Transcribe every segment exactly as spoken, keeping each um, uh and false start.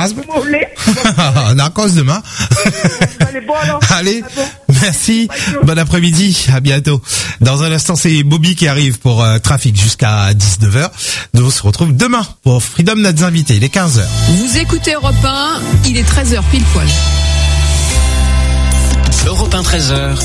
Prince. Vous voulez? Narcos demain. Allez, bon alors. Allez, merci. Bon après-midi, à bientôt. Dans un instant, c'est Bobby qui arrive pour euh, Trafic jusqu'à dix-neuf heures. Nous on se retrouve demain pour Freedom Notre Invité, il est quinze heures. Vous écoutez Europe un, il est treize heures pile poil. Europe un treize heures.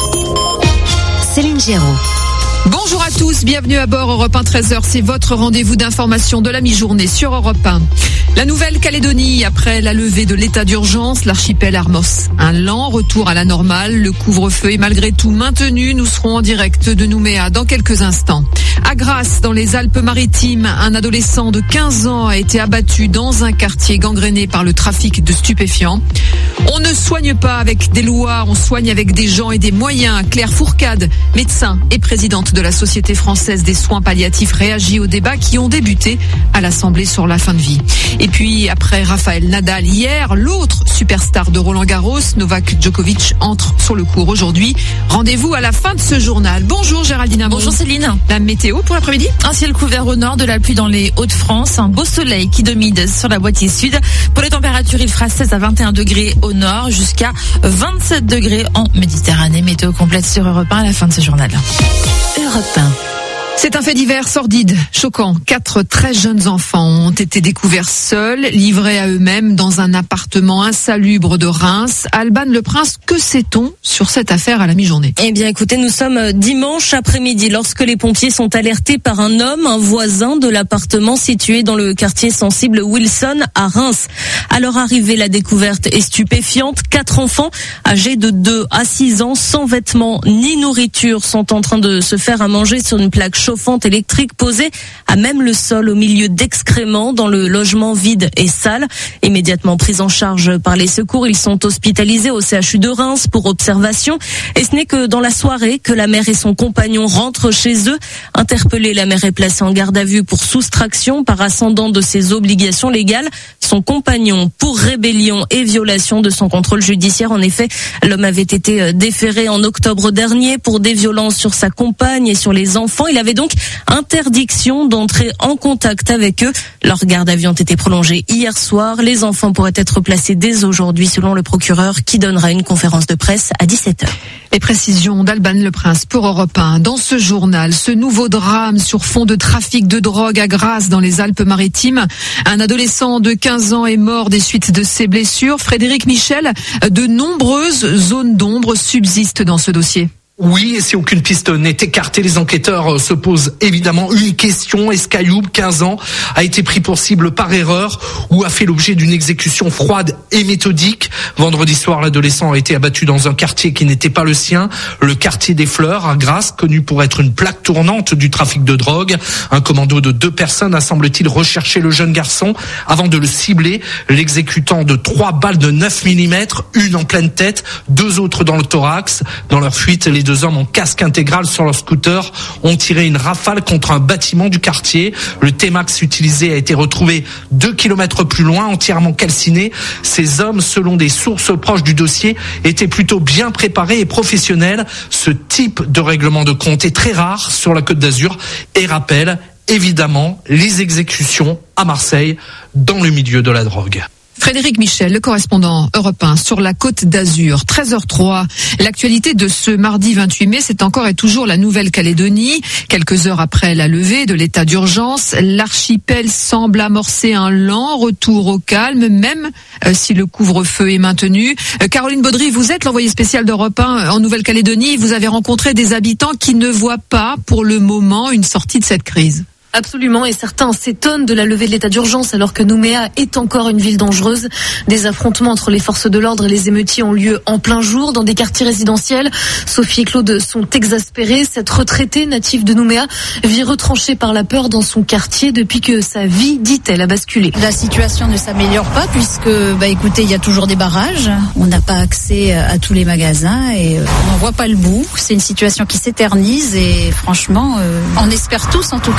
Céline Géraud. Bonjour à tous, bienvenue à bord Europe un treize heures, c'est votre rendez-vous d'information de la mi-journée sur Europe un. La Nouvelle-Calédonie, après la levée de l'état d'urgence, l'archipel amorce un lent retour à la normale. Le couvre-feu est malgré tout maintenu. Nous serons en direct de Nouméa dans quelques instants. À Grasse, dans les Alpes-Maritimes, un adolescent de quinze ans a été abattu dans un quartier gangréné par le trafic de stupéfiants. On ne soigne pas avec des lois, on soigne avec des gens et des moyens. Claire Fourcade, médecin et présidente de la Société française des soins palliatifs, réagit aux débats qui ont débuté à l'Assemblée sur la fin de vie. Et puis, après Rafael Nadal hier, l'autre superstar de Roland-Garros, Novak Djokovic, entre sur le court aujourd'hui. Rendez-vous à la fin de ce journal. Bonjour Géraldine Amon. Bonjour Céline. La météo pour l'après-midi? Un ciel couvert au nord, de la pluie dans les Hauts-de-France, un beau soleil qui domine sur la moitié sud. Pour les températures, il fera seize à vingt et un degrés au nord, jusqu'à vingt-sept degrés en Méditerranée. Météo complète sur Europe un à la fin de ce journal. Europe un. C'est un fait divers sordide, choquant. Quatre très jeunes enfants ont été découverts seuls, livrés à eux-mêmes dans un appartement insalubre de Reims. Alban Le Prince, que sait-on sur cette affaire à la mi-journée? Eh bien, écoutez, nous sommes dimanche après-midi lorsque les pompiers sont alertés par un homme, un voisin de l'appartement situé dans le quartier sensible Wilson à Reims. À leur arrivée, la découverte est stupéfiante. Quatre enfants âgés de deux à six ans, sans vêtements ni nourriture, sont en train de se faire à manger sur une plaque chauffante électrique posée à même le sol au milieu d'excréments dans le logement vide et sale. Immédiatement pris en charge par les secours, ils sont hospitalisés au C H U de Reims pour observation. Et ce n'est que dans la soirée que la mère et son compagnon rentrent chez eux. Interpellée, la mère est placée en garde à vue pour soustraction par ascendant de ses obligations légales. Son compagnon pour rébellion et violation de son contrôle judiciaire. En effet, l'homme avait été déféré en octobre dernier pour des violences sur sa compagne et sur les enfants. Il avait donc interdiction d'entrer en contact avec eux. Leurs gardes à vue ont été prolongés hier soir. Les enfants pourraient être placés dès aujourd'hui selon le procureur qui donnera une conférence de presse à dix-sept heures. Les précisions d'Alban Le Prince pour Europe un. Dans ce journal, ce nouveau drame sur fond de trafic de drogue à Grasse dans les Alpes-Maritimes. Un adolescent de quinze ans est mort des suites de ses blessures. Frédéric Michel, de nombreuses zones d'ombre subsistent dans ce dossier. Oui, et si aucune piste n'est écartée, les enquêteurs se posent évidemment une question. Est-ce qu'Ayoub, quinze ans, a été pris pour cible par erreur ou a fait l'objet d'une exécution froide et méthodique? Vendredi soir, l'adolescent a été abattu dans un quartier qui n'était pas le sien, le quartier des Fleurs, à Grasse, connu pour être une plaque tournante du trafic de drogue. Un commando de deux personnes a, semble-t-il, recherché le jeune garçon avant de le cibler, l'exécutant de trois balles de neuf millimètres, une en pleine tête, deux autres dans le thorax. Dans leur fuite, les deux hommes en casque intégral sur leur scooter ont tiré une rafale contre un bâtiment du quartier. Le T-Max utilisé a été retrouvé deux kilomètres plus loin, entièrement calciné. Ces hommes, selon des sources proches du dossier, étaient plutôt bien préparés et professionnels. Ce type de règlement de compte est très rare sur la Côte d'Azur et rappelle évidemment les exécutions à Marseille dans le milieu de la drogue. Frédéric Michel, le correspondant Europe un sur la Côte d'Azur. treize heures trois. L'actualité de ce mardi vingt-huit mai, c'est encore et toujours la Nouvelle-Calédonie. Quelques heures après la levée de l'état d'urgence, l'archipel semble amorcer un lent retour au calme, même euh, si le couvre-feu est maintenu. Euh, Caroline Baudry, vous êtes l'envoyée spéciale d'Europe un en Nouvelle-Calédonie. Vous avez rencontré des habitants qui ne voient pas, pour le moment, une sortie de cette crise. Absolument, et certains s'étonnent de la levée de l'état d'urgence alors que Nouméa est encore une ville dangereuse. Des affrontements entre les forces de l'ordre et les émeutiers ont lieu en plein jour dans des quartiers résidentiels. Sophie et Claude sont exaspérés. Cette retraitée native de Nouméa vit retranchée par la peur dans son quartier depuis que sa vie, dit-elle, a basculé. La situation ne s'améliore pas puisque, bah écoutez, il y a toujours des barrages. On n'a pas accès à tous les magasins et on n'en voit pas le bout. C'est une situation qui s'éternise et franchement, euh, on espère tous en tout cas trouver une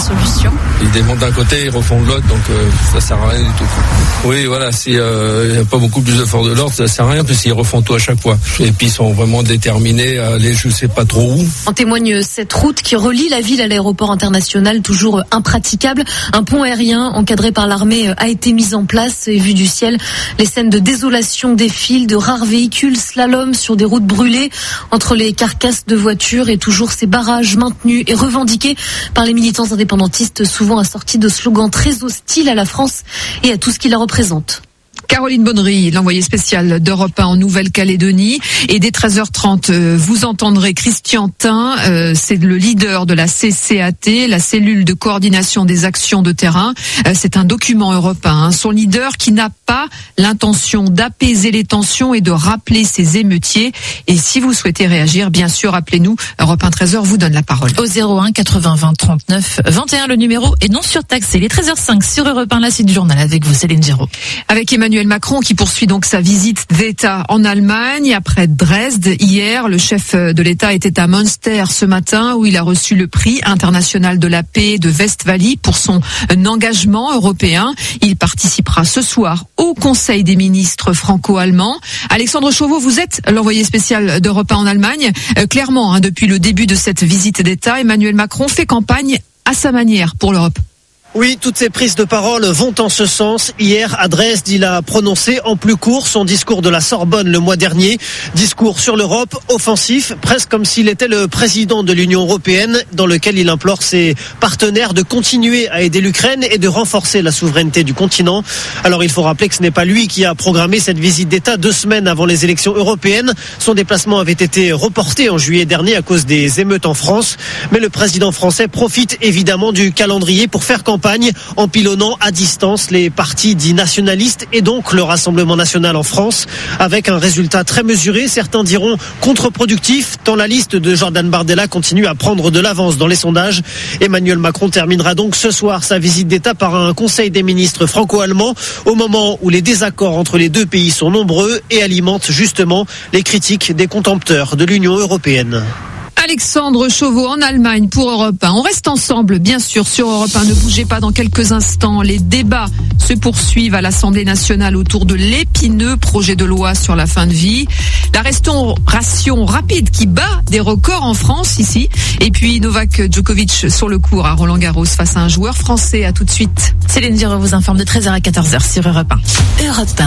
solution. Ils démontent d'un côté, ils refont de l'autre, donc euh, ça sert à rien du tout. Oui, voilà, si il euh, n'y a pas beaucoup plus de force de l'ordre, ça sert à rien, puisqu'ils refont tout à chaque fois. Et puis ils sont vraiment déterminés à aller je sais pas trop où. En témoigne cette route qui relie la ville à l'aéroport international, toujours impraticable. Un pont aérien encadré par l'armée a été mis en place et vu du ciel, les scènes de désolation défilent, de rares véhicules slalom sur des routes brûlées entre les carcasses de voitures et toujours ces barrages maintenus et revendiqués par les militants indépendantistes, souvent assortis de slogans très hostiles à la France et à tout ce qui la représente. Caroline Bonnery, l'envoyée spéciale d'Europe un en Nouvelle-Calédonie. Et dès treize heures trente, vous entendrez Christian Tin, euh, c'est le leader de la C C A T, la cellule de coordination des actions de terrain. Euh, c'est un document européen. Hein. Son leader qui n'a pas l'intention d'apaiser les tensions et de rappeler ses émeutiers. Et si vous souhaitez réagir, bien sûr, appelez-nous. Europe un treize heures vous donne la parole. Au zéro un quatre-vingts vingt trente-neuf vingt et un, le numéro est non surtaxé. Les treize heures cinq sur Europe un, la suite du journal avec vous, Céline Géraud. Avec Emmanuel Macron qui poursuit donc sa visite d'État en Allemagne après Dresde. Hier, le chef de l'État était à Münster ce matin où il a reçu le prix international de la paix de Westphalie pour son engagement européen. Il participera ce soir au Conseil des ministres franco-allemands. Alexandre Chauveau, vous êtes l'envoyé spécial d'Europe un en Allemagne. Euh, clairement, hein, depuis le début de cette visite d'État, Emmanuel Macron fait campagne à sa manière pour l'Europe. Oui, toutes ces prises de parole vont en ce sens. Hier, à Dresde, il a prononcé en plus court son discours de la Sorbonne le mois dernier. Discours sur l'Europe, offensif, presque comme s'il était le président de l'Union européenne, dans lequel il implore ses partenaires de continuer à aider l'Ukraine et de renforcer la souveraineté du continent. Alors il faut rappeler que ce n'est pas lui qui a programmé cette visite d'État deux semaines avant les élections européennes. Son déplacement avait été reporté en juillet dernier à cause des émeutes en France. Mais le président français profite évidemment du calendrier pour faire campagne en pilonnant à distance les partis dits nationalistes et donc le Rassemblement national en France, avec un résultat très mesuré, certains diront contre-productif, tant la liste de Jordan Bardella continue à prendre de l'avance dans les sondages. Emmanuel Macron terminera donc ce soir sa visite d'État par un conseil des ministres franco-allemands, au moment où les désaccords entre les deux pays sont nombreux et alimentent justement les critiques des contempteurs de l'Union européenne. Alexandre Chauveau en Allemagne pour Europe un. On reste ensemble, bien sûr, sur Europe un. Ne bougez pas dans quelques instants. Les débats se poursuivent à l'Assemblée nationale autour de l'épineux projet de loi sur la fin de vie. La restauration rapide qui bat des records en France ici. Et puis Novak Djokovic sur le court à Roland-Garros face à un joueur français. À tout de suite. Céline Géraud vous informe de treize heures à quatorze heures sur Europe un. Europe un.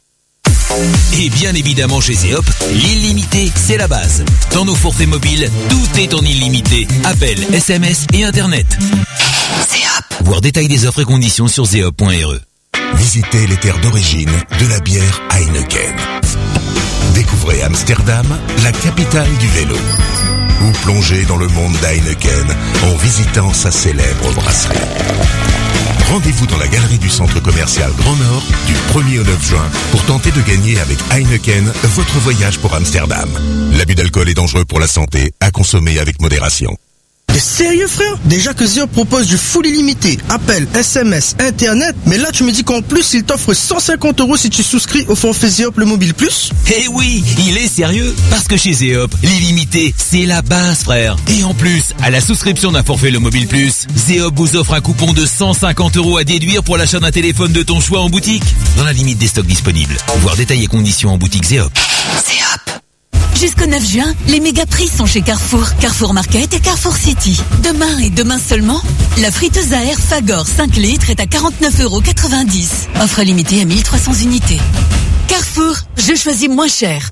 Et bien évidemment chez Zeop, l'illimité, c'est la base. Dans nos forfaits mobiles, tout est en illimité. Appel, S M S et Internet. Zeop. Voir détail des offres et conditions sur zeop point r e. Visitez les terres d'origine de la bière Heineken. Découvrez Amsterdam, la capitale du vélo. Ou plongez dans le monde d'Heineken en visitant sa célèbre brasserie. Rendez-vous dans la galerie du centre commercial Grand Nord du premier au neuf juin pour tenter de gagner avec Heineken votre voyage pour Amsterdam. L'abus d'alcool est dangereux pour la santé, à consommer avec modération. T'es sérieux frère? Déjà que Zeop propose du full illimité, appel, S M S, internet, mais là tu me dis qu'en plus il t'offre cent cinquante euros si tu souscris au forfait Zeop le mobile plus? Eh oui, il est sérieux, parce que chez Zeop, l'illimité, c'est la base frère. Et en plus, à la souscription d'un forfait le mobile plus, Zeop vous offre un coupon de cent cinquante euros à déduire pour l'achat d'un téléphone de ton choix en boutique, dans la limite des stocks disponibles. Voir détails et conditions en boutique Zeop. Zeop. Jusqu'au neuf juin, les méga prix sont chez Carrefour, Carrefour Market et Carrefour City. Demain et demain seulement, la friteuse à air Fagor cinq litres est à quarante-neuf euros quatre-vingt-dix. Offre limitée à mille trois cents unités. Carrefour, je choisis moins cher.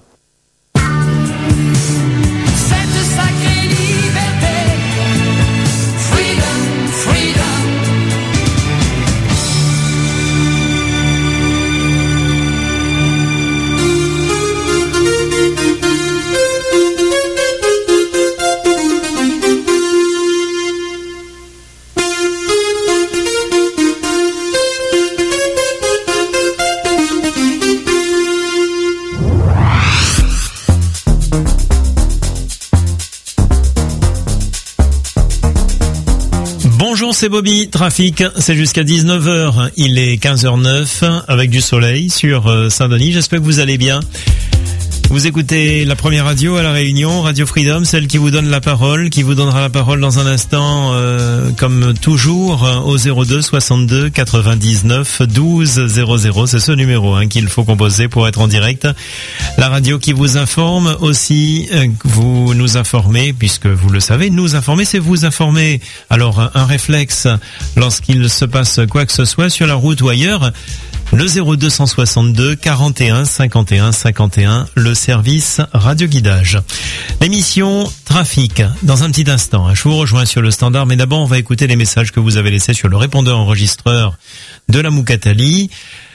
Bonjour, c'est Bobby. Trafic, c'est jusqu'à dix-neuf heures. Il est quinze heures zéro neuf avec du soleil sur Saint-Denis. J'espère que vous allez bien. Vous écoutez la première radio à La Réunion, Radio Freedom, celle qui vous donne la parole, qui vous donnera la parole dans un instant, euh, comme toujours, au zéro deux soixante-deux quatre-vingt-dix-neuf douze zéro zéro. C'est ce numéro hein, qu'il faut composer pour être en direct. La radio qui vous informe aussi, euh, vous nous informez, puisque vous le savez, nous informer, c'est vous informer. Alors, un, un réflexe lorsqu'il se passe quoi que ce soit sur la route ou ailleurs, le zéro deux soixante-deux quarante et un cinquante et un cinquante et un, le service radio guidage. L'émission Trafic, dans un petit instant. Je vous rejoins sur le standard, mais d'abord on va écouter les messages que vous avez laissés sur le répondeur enregistreur de la Moukatali.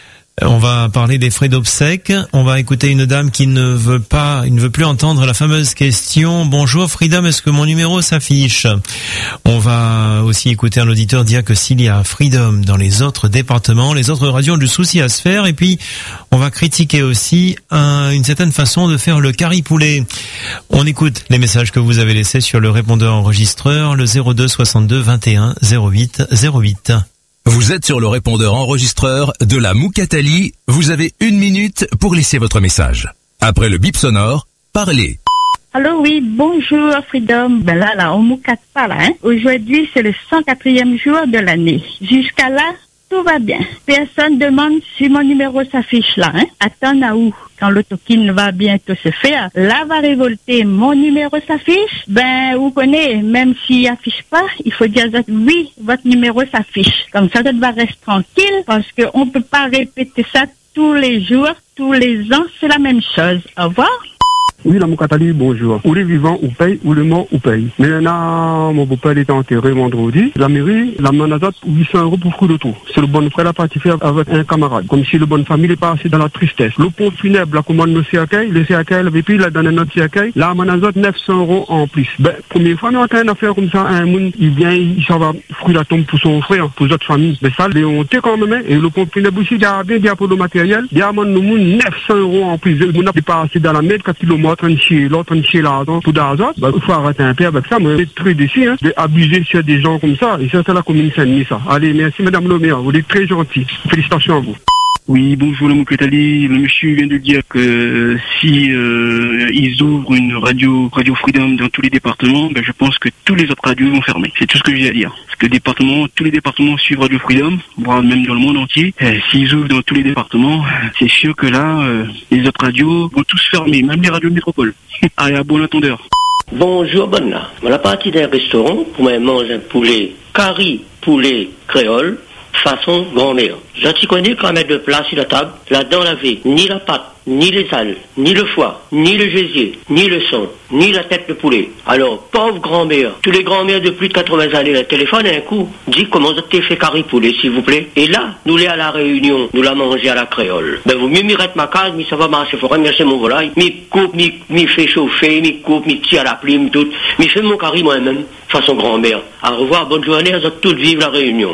On va parler des frais d'obsèques. On va écouter une dame qui ne veut pas, il ne veut plus entendre la fameuse question. Bonjour Freedom, est-ce que mon numéro s'affiche? On va aussi écouter un auditeur dire que s'il y a Freedom dans les autres départements, les autres radios ont du souci à se faire. Et puis, on va critiquer aussi un, une certaine façon de faire le caripoulet. On écoute les messages que vous avez laissés sur le répondeur enregistreur, le zéro deux soixante-deux vingt et un zéro huit zéro huit. Vous êtes sur le répondeur enregistreur de la Moukatali. Vous avez une minute pour laisser votre message. Après le bip sonore, parlez. Alors oui, bonjour Freedom. Ben là, là, on Moukat pas là. Hein. Aujourd'hui, c'est le cent quatrième jour de l'année. Jusqu'à là, tout va bien. Personne demande si mon numéro s'affiche là. Hein. Attends à où? Quand l'autokine va bientôt se faire, là va révolter, mon numéro s'affiche. Ben, vous connaissez, même s'il affiche pas, il faut dire oui, votre numéro s'affiche. Comme ça, ça va rester tranquille, parce qu'on peut pas répéter ça tous les jours, tous les ans, c'est la même chose. Au revoir. Oui, la Moukatali, bonjour. Ou les vivants, ou paye, ou les morts, ou paye. Mais là, mon beau-père était enterré vendredi. La mairie, la manazate, huit cents euros pour fruit de tout. C'est le bon frère là parti faire avec un camarade. Comme si le bonne famille est passé dans la tristesse. Le pont funèbre, la commande le C A K, le C A K, et puis il a donné notre C A K. La manazate, neuf cents euros en plus. Ben, première fois, nous avons une affaire comme ça, un monde, il vient, il s'en va, fruit la tombe pour son frère, pour d'autres familles. Mais ça, les honte quand même, et le pont funèbre aussi, il y a bien dit pour le matériel. Il y a neuf cents euros en plus. On a passé dans la mer, quand il est en train de chier, l'autre en train de chier l'argent pour d'argent, bah, il faut arrêter un peu avec ça, mais c'est très déçu, hein, d'abuser sur des gens comme ça, et ça, c'est la commune Saint-Denis, ça. Allez, merci madame le maire, vous êtes très gentil. Félicitations à vous. Oui, bonjour le Moukatali. Le monsieur vient de dire que euh, si euh, ils ouvrent une radio, Radio Freedom dans tous les départements, ben je pense que tous les autres radios vont fermer. C'est tout ce que j'ai à dire. Parce que le département, tous les départements suivent Radio Freedom, voire même dans le monde entier. Et s'ils ouvrent dans tous les départements, c'est sûr que là, euh, les autres radios vont tous fermer, même les radios de métropole. Allez, à bon entendeur. Bonjour, bonne là. On a parti d'un restaurant pour manger un poulet curry, poulet créole, façon grand-mère. Je t'y connais quand mettre de plat sur la table, là-dedans laver ni la pâte, ni les ailes, ni le foie, ni le gésier, ni le sang, ni la tête de poulet. Alors, pauvre grand-mère, tous les grand-mères de plus de quatre-vingts années, le téléphone un coup, dit comment ça t'es fait carré poulet, s'il vous plaît. Et là, nous les à la Réunion, nous la manger à la créole. Ben, vous mieux m'y reste ma case, mais ça va marcher, faut remercier mon volaille. Mi coupe, mi, mi fait chauffer, mi coupe, mi tire à la plume, tout. Mi fait mon carré moi-même, façon grand-mère. Au revoir, bonne journée, à toutes vive la Réunion.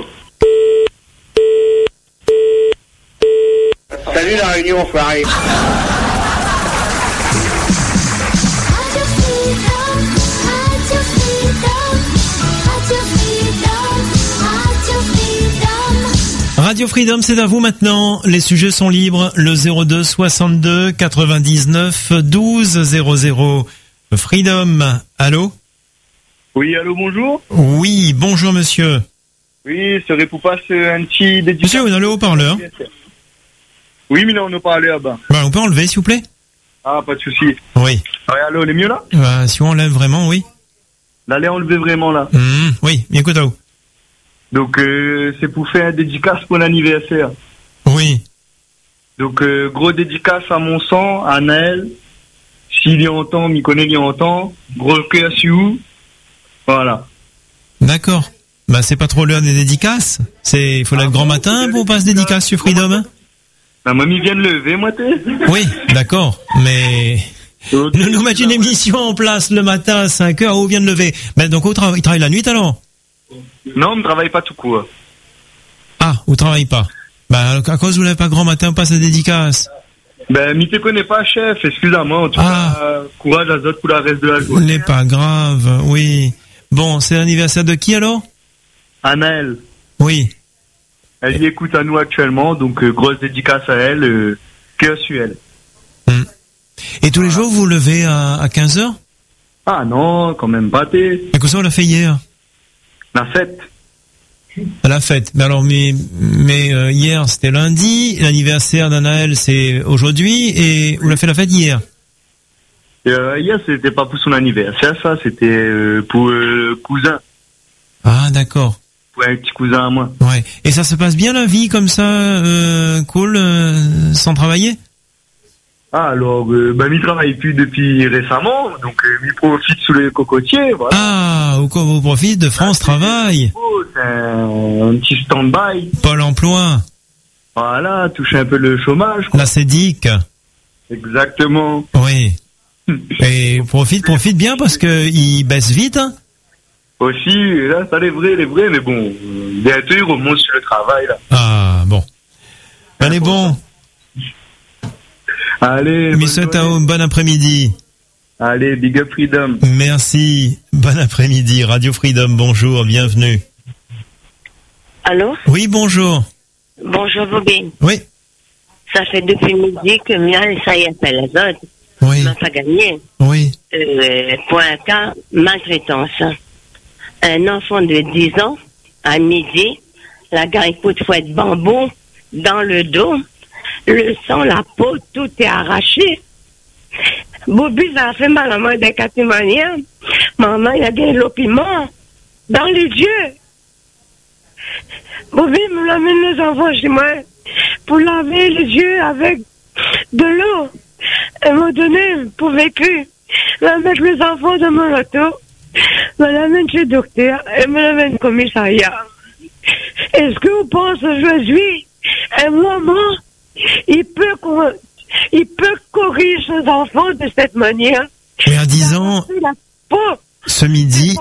Salut la Réunion, foiré. Radio Freedom, c'est à vous maintenant. Les sujets sont libres. Le zéro deux soixante-deux quatre-vingt-dix-neuf douze zéro zéro. Freedom, allô? Oui, allô, bonjour. Oui, bonjour monsieur. Oui, serait pour passer un petit dédicace. Monsieur, vous avez le haut-parleur? Oui, mais là, on a parlé là-bas. Bah, on peut enlever, s'il vous plaît? Ah, pas de souci. Oui. Ah, allô, elle est mieux là? Bah, si on enlève vraiment, oui. Là, elle est enlevée vraiment là. Mmh, oui, écoute à vous. Donc, euh, c'est pour faire un dédicace pour l'anniversaire. Oui. Donc, euh, gros dédicace à mon sang, à Naël. S'il y entend, m'y connaît, il y entend. Gros cœur sur vous. Voilà. D'accord. Bah, c'est pas trop l'heure des dédicaces. C'est, il faut ah, le grand matin pour passer dédicace sur Freedom, hein? La mamie vient de lever, moi, t'es. Oui, d'accord, mais nous nous mettons une émission en place le matin à cinq heures, où vient de lever. Ben donc, où tra- il travaille la nuit alors? Non, on ne travaille pas tout court. Ah, vous travaillez pas. Ben, à cause vous n'avez pas grand matin, on passe la dédicace. Ben, m'y te connais pas, chef, excuse-moi, en tout ah. cas, euh, courage à autres pour le reste de la journée. N'est pas grave, oui. Bon, c'est l'anniversaire de qui alors? Anaël. Oui. Elle y écoute à nous actuellement, donc euh, grosse dédicace à elle, euh, cœur sur elle. Hum. Et tous les jours, vous vous levez à, à quinze heures? Ah non, quand même pas t'es. Et que ça, on l'a fait hier? La fête. À la fête. Mais alors, mais, mais euh, hier, c'était lundi. L'anniversaire d'Anaël, c'est aujourd'hui. Et vous l'avez fait la fête hier? Euh, hier, c'était pas pour son anniversaire, ça. C'était euh, pour euh, le cousin. Ah, d'accord. Pour un petit cousin à moi. Ouais. Et ça se passe bien la vie comme ça, euh, cool, euh, sans travailler? Ah, alors, euh, bah, m'y travaille plus depuis récemment, donc euh, m'y profite sous les cocotiers, voilà. Ah, ou quoi, vous profitez de France ah, Travail? Oh, c'est un, un petit stand-by. Pôle emploi. Voilà, toucher un peu le chômage, quoi. La Cédic. Exactement. Oui. Et profite, profite bien parce que il baisse vite, hein. Aussi, là, ça les vrais, les vrais, mais bon, euh, bientôt ils remontent sur le travail, là. Ah, bon. Allez, bon. Allez. Monsieur Tao, bon après-midi. Allez, Big Up Freedom. Merci. Bon après-midi. Radio Freedom, bonjour, bienvenue. Allô? Oui, bonjour. Bonjour, Bobby. Oui. Ça fait depuis midi que Mial, ça y appelle les autres. Oui. On n'a pas gagné. Oui. Euh, pour un cas, maltraitance. Un enfant de dix ans, à midi, la garicoude fouette de bambou dans le dos. Le sang, la peau, tout est arraché. Bobby, ça a fait mal à moi des catémaniens. Maman, il a gagné l'opiment dans les yeux. Bobby me l'amène les enfants chez moi pour laver les yeux avec de l'eau. Elle m'a donné pour vécu. Elle va mettre les enfants dans mon auto. Elle me l'amène chez le docteur. Elle me l'amène au commissariat. Est-ce que vous pensez aujourd'hui, un moment, il peut, il peut corriger ses enfants de cette manière? Mais à dix ans, ce midi...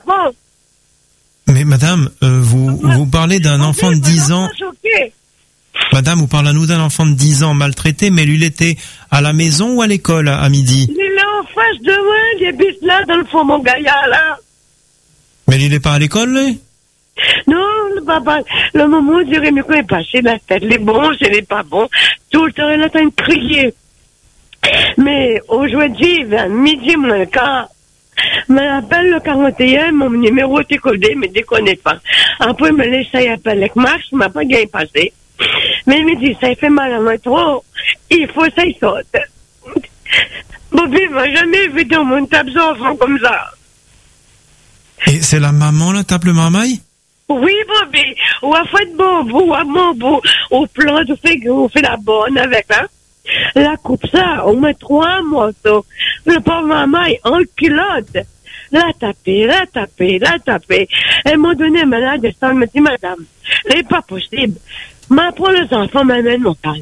Mais madame, euh, vous, vous parlez d'un enfant de dix ans... Madame, vous parlez à nous d'un enfant de dix ans maltraité, mais lui, il était à la maison ou à l'école à, à midi? Il est en face de moi, il habite là, dans le fond, mon gaillard, là. Mais il n'est pas à l'école, lui? Non, le papa, le moment où Jérémy est passé la tête, les bons, c'est les pas bons, tout le temps, il est en train de crier. Mais aujourd'hui, vers midi, mon quart, m'appelle le quarante et un, mon numéro est codé, mais déconne pas. Après, il me laisse ça, il appelle avec Max, il m'a pas gagné passé. Mais il me dit, ça fait mal à moi trop, il faut ça, il saute. Bobby m'a jamais vu dans mon table d'enfant comme ça. Et c'est la maman, la table marmaille? Oui, Bobby, ou à fait de bambou, ou à bambou, au plan de fait, on fait la bonne avec, hein. La coupe ça, on met trois morceaux. Le pauvre maman est en culotte. La taper, la taper, la taper. Elle m'a donné un malade de sang, elle me dit, madame, c'est pas possible. M'apprends les enfants, m'amène mon tante.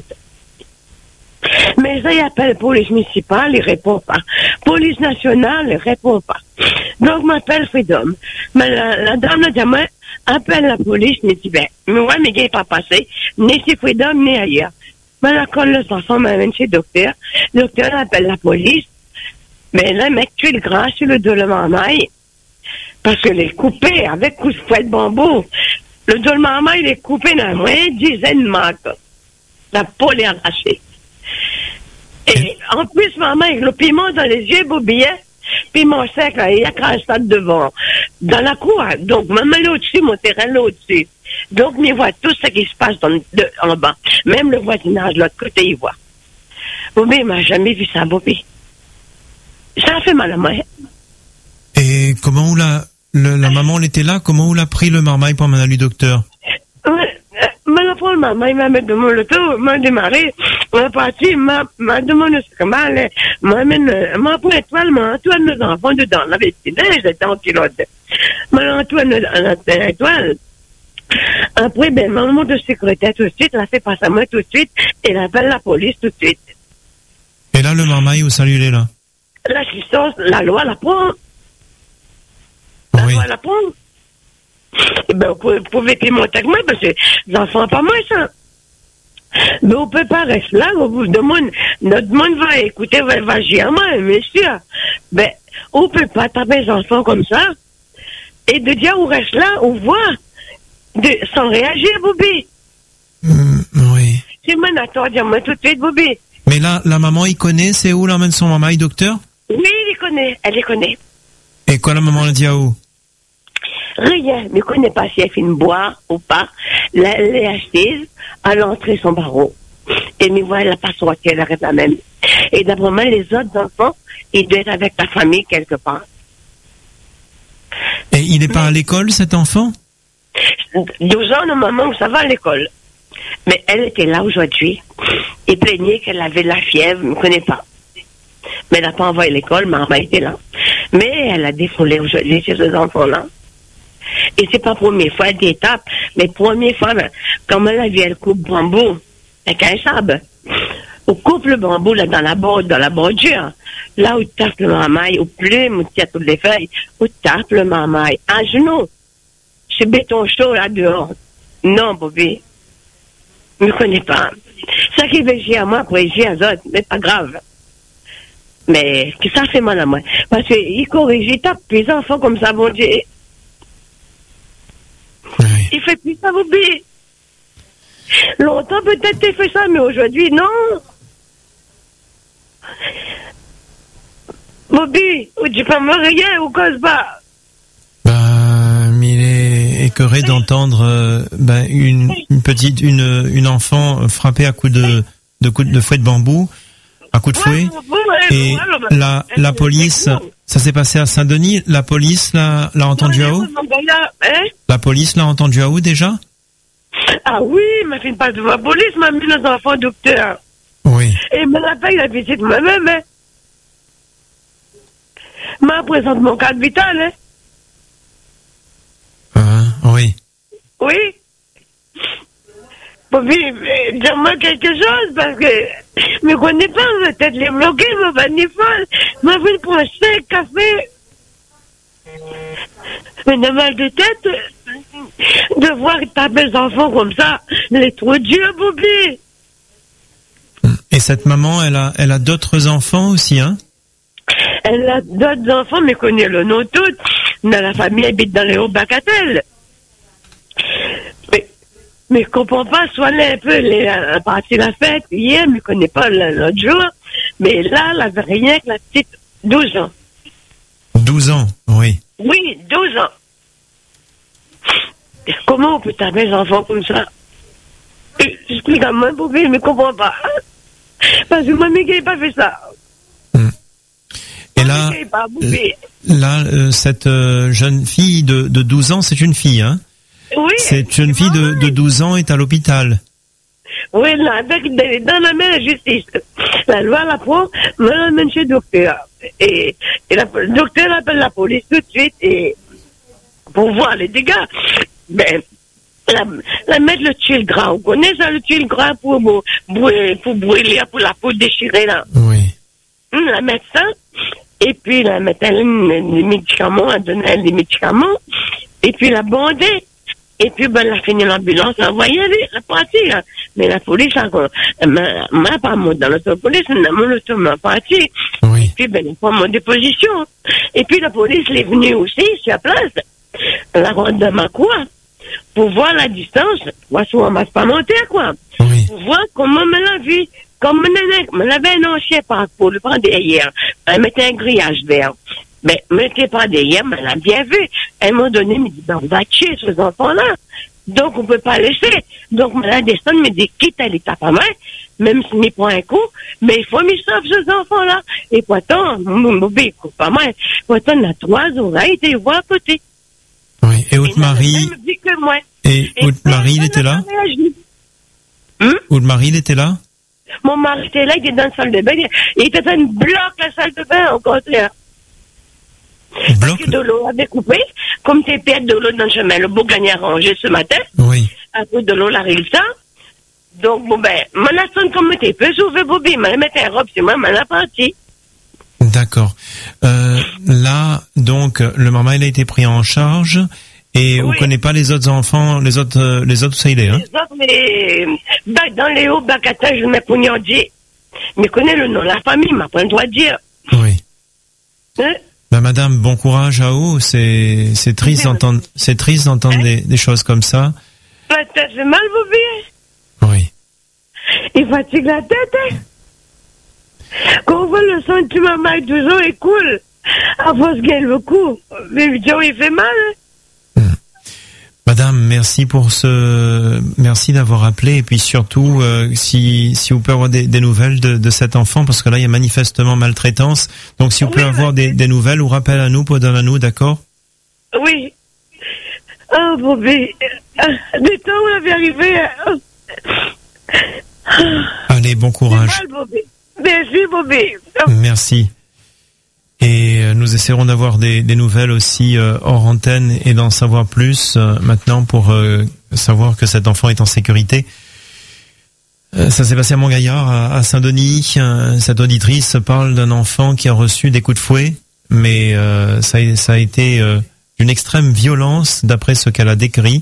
Mais ça, il appelle police municipale, il répond pas. Police nationale, il répond pas. Donc, m'appelle Freedom. Mais la, la dame, la dame, appelle la police, me dit, ben, mais ouais, mais il n'est pas passé, ni chez Freedom, ni ailleurs. Mais là, quand les enfants m'amènent chez le docteur, le docteur appelle la police. Mais là, mec, tu es le gras sur le dos de marmaille. Parce que les coupé avec coup de fouet de bambou. Le dos de marmaille, il est coupé dans moins une dizaine de marques. La peau est arrachée. Et en plus, maman, avec le piment dans les yeux, beau billet, piment sec, là, il y a qu'un stade devant. Dans la cour, donc, maman est au-dessus, mon terrain est au-dessus. Donc, il voit tout ce qui se passe dans, de, en bas. Même le voisinage, de l'autre côté, il voit. Bobby, il m'a jamais vu ça, Bobby. Ça a fait mal à moi. Et comment on l'a, le, la maman, elle était là, comment on l'a pris le marmaille pour m'amener au docteur? Ouais, mais la pauvre maman, il m'a mis de mon auto, m'a démarré, m'a parti, m'a, m'a demandé ce que m'a, m'a amené, m'a pris étoile, m'a entouré nos enfants dedans, la vestine, j'étais en pilote. M'a entouré l'étoile. Après, ben, maman de sécurité tout de suite, elle a fait passer à moi tout de suite, et elle appelle la police tout de suite. Et là, le marmaille, où ça lui est là? L'assistance, la loi la prend. La oui. loi la prend. Eh ben, vous pouvez témoigner avec moi, parce que les enfants, pas moi, ça. Mais on peut pas rester là, on vous demande, notre monde va écouter, va, va agir à moi, bien sûr. Ben, on peut pas taper les enfants comme ça, et de dire, on reste là, on voit, de, sans réagir, Bobby. Mmh, oui. C'est mon attends, dis-moi tout de suite, Bobby. Mais là, la maman, il connaît, c'est où l'emmène son maman, il docteur? Oui, il les connaît, elle les connaît. Et quoi la maman l'a dit à où? Rien, mais ne connaît pas si elle finit boire ou pas. La- Elle est achetée à l'entrée son barreau. Et me voilà, elle n'a pas sorti, elle arrête la même. Et d'après moi, les autres enfants, ils doivent être avec la famille quelque part. Et il n'est pas à l'école, cet enfant? douze ans, normalement, ça va à l'école. Mais elle était là aujourd'hui et plaignait qu'elle avait de la fièvre, je ne connais pas. Mais elle n'a pas envoyé à l'école, maman était là. Mais elle a défoulé aujourd'hui chez ces enfants-là. Et c'est pas la première fois, elle détape, mais première fois, ben, quand elle a vu, elle coupe bambou avec un sable. On coupe le bambou là dans la borde, dans la bordure. Là où tape le marmaille, au plume, où tient toutes les feuilles, où tape le marmaille, à genoux. C'est béton chaud là dehors. Non, Bobby. Je ne connais pas. Ça qui veut dire à moi, pour dire à d'autres, mais pas grave. Mais que ça fait mal à moi. Parce qu'il corrige, il tape les enfants comme ça, bon Dieu. Oui. Il fait plus ça, Bobby. Longtemps peut-être qu'il fait ça, mais aujourd'hui, non. Bobby, ou tu peux me rien, ou cause pas. Ben, il est écœuré d'entendre euh, ben, une, une petite, une, une enfant frappée à coups de, de coups de fouet de bambou, à coups de fouet. Et la, la police, ça s'est passé à Saint-Denis, la police l'a, l'a entendu à où? La police l'a entendu à où déjà? Ah oui, ma fille passe devant la police, m'a mis les enfants au docteur. Oui. Et me l'a fait la visite moi-même, hein. M'a présente mon cadre vital, hein. Hein, oui. Oui. Bobby, dis-moi quelque chose, parce que je me connais pas, peut-être les bloquer, me va ni folle. M'a fait pour un cinq café. Mais de mal de tête, de voir taper les enfants comme ça, les trop durs, Bobby. Et cette maman, elle a, elle a d'autres enfants aussi, hein? Elle a d'autres enfants, mais connaît le nom tout. Dans la famille, elle habite dans les Hauts-Bacatel. Mais, mais je comprends pas, soit là un peu, les, à partir de la fête, hier, mais je connais pas l'autre jour. Mais là, elle avait rien que la petite, douze ans. douze ans, oui. Oui, douze ans. Comment on peut taper les enfants comme ça? J'explique à moi, Bobby, mais je comprends pas. Parce que moi, Miguel n'a pas fait ça. Et là, là, euh, cette euh, jeune fille de, de douze ans, c'est une fille, hein? Oui. Cette jeune fille de, de douze ans est à l'hôpital. Oui, là, avec, dans la main de la justice. La loi la prend, me l'amène chez le docteur. Et, et la, le docteur appelle la police tout de suite et, pour voir les dégâts. Ben, la, la mettre le tuile gras. Vous connaissez ça, le tuile gras pour, pour, pour brûler, pour la peau déchirée, là? Oui. La mettre ça. Et puis, la mettre des médicaments, elle donner des médicaments. Et puis, la bander. Et puis, ben, elle a fini l'ambulance, elle a envoyé aller, la partie, hein. Mais la police, encore, m'a, m'a pas monté dans l'autopolice, elle m'a l'auto m'a parti. Oui. Et puis, ben, elle prend mon déposition. Et puis, la police est venue aussi, sur la place, la ronde de ma cour, pour voir la distance, voir si on m'a pas monté, quoi. Oui. Pour voir comment me l'a vu. Comme me l'avait annoncé par pour le prendre derrière, elle mettait un grillage vert. Mais, me l'était pas derrière, mais elle l'a bien vu. Elle m'a donné, me dit, ben, on va tuer ces enfants-là. Donc, on peut pas laisser. Donc, me la descend, me dit, quitte à l'état pas mal, même s'il m'y prend un coup, mais il faut m'y sauver ces enfants-là. Et pourtant, mon bébé, coupe pas mal. Pourtant, on a trois oreilles, des voix à côté. Oui. Et Aude-Marie, et Aude-Marie, il était là? Aude-Marie, il était là? Mon mari était là, il était dans la salle de bain. Il était en train de bloquer la salle de bain, au contraire. Parce que de l'eau avait coupé, comme tes pierres de l'eau dans le chemin. Le beau gagnait rangé ce matin. Oui. À cause de l'eau, la résultat. Donc, bon, ben, mon sonne comme t'es peu sauvé, Bobby. Je mettais un robe, c'est moi, je l'ai parti. D'accord. Euh, là, donc, le maman, il a été pris en charge. Et oui. On connaît pas les autres enfants, les autres, euh, les autres, ça il est, hein? Les autres, les, bah, dans les hauts bacatins, je me connais en dire. Mais je connais le nom de la famille, m'a pas le droit de dire. Oui. Hein? Bah, madame, bon courage à vous. C'est, c'est triste d'entendre, c'est triste d'entendre hein? des, des choses comme ça. La tête fait mal, Bobby. Oui. Il fatigue la tête, hein? Quand on voit le sentiment maille toujours est cool. À force qu'elle beaucoup. Mais Joe, il fait mal, hein. Madame, merci pour ce, merci d'avoir appelé et puis surtout euh, si si vous pouvez avoir des, des nouvelles de, de cet enfant parce que là il y a manifestement maltraitance. Donc si vous pouvez oui, avoir des, des nouvelles ou rappel à nous, pour donner à nous, d'accord? Oui. Oh Bobby, du temps où on avait arrivé. Allez, bon courage. Mal, Bobby. Merci Bobby. Merci. Et nous essaierons d'avoir des, des nouvelles aussi euh, hors antenne et d'en savoir plus euh, maintenant pour euh, savoir que cet enfant est en sécurité. Euh, ça s'est passé à Montgaillard, à, à Saint-Denis. Euh, cette auditrice parle d'un enfant qui a reçu des coups de fouet, mais euh, ça, a, ça a été euh, d'une extrême violence d'après ce qu'elle a décrit.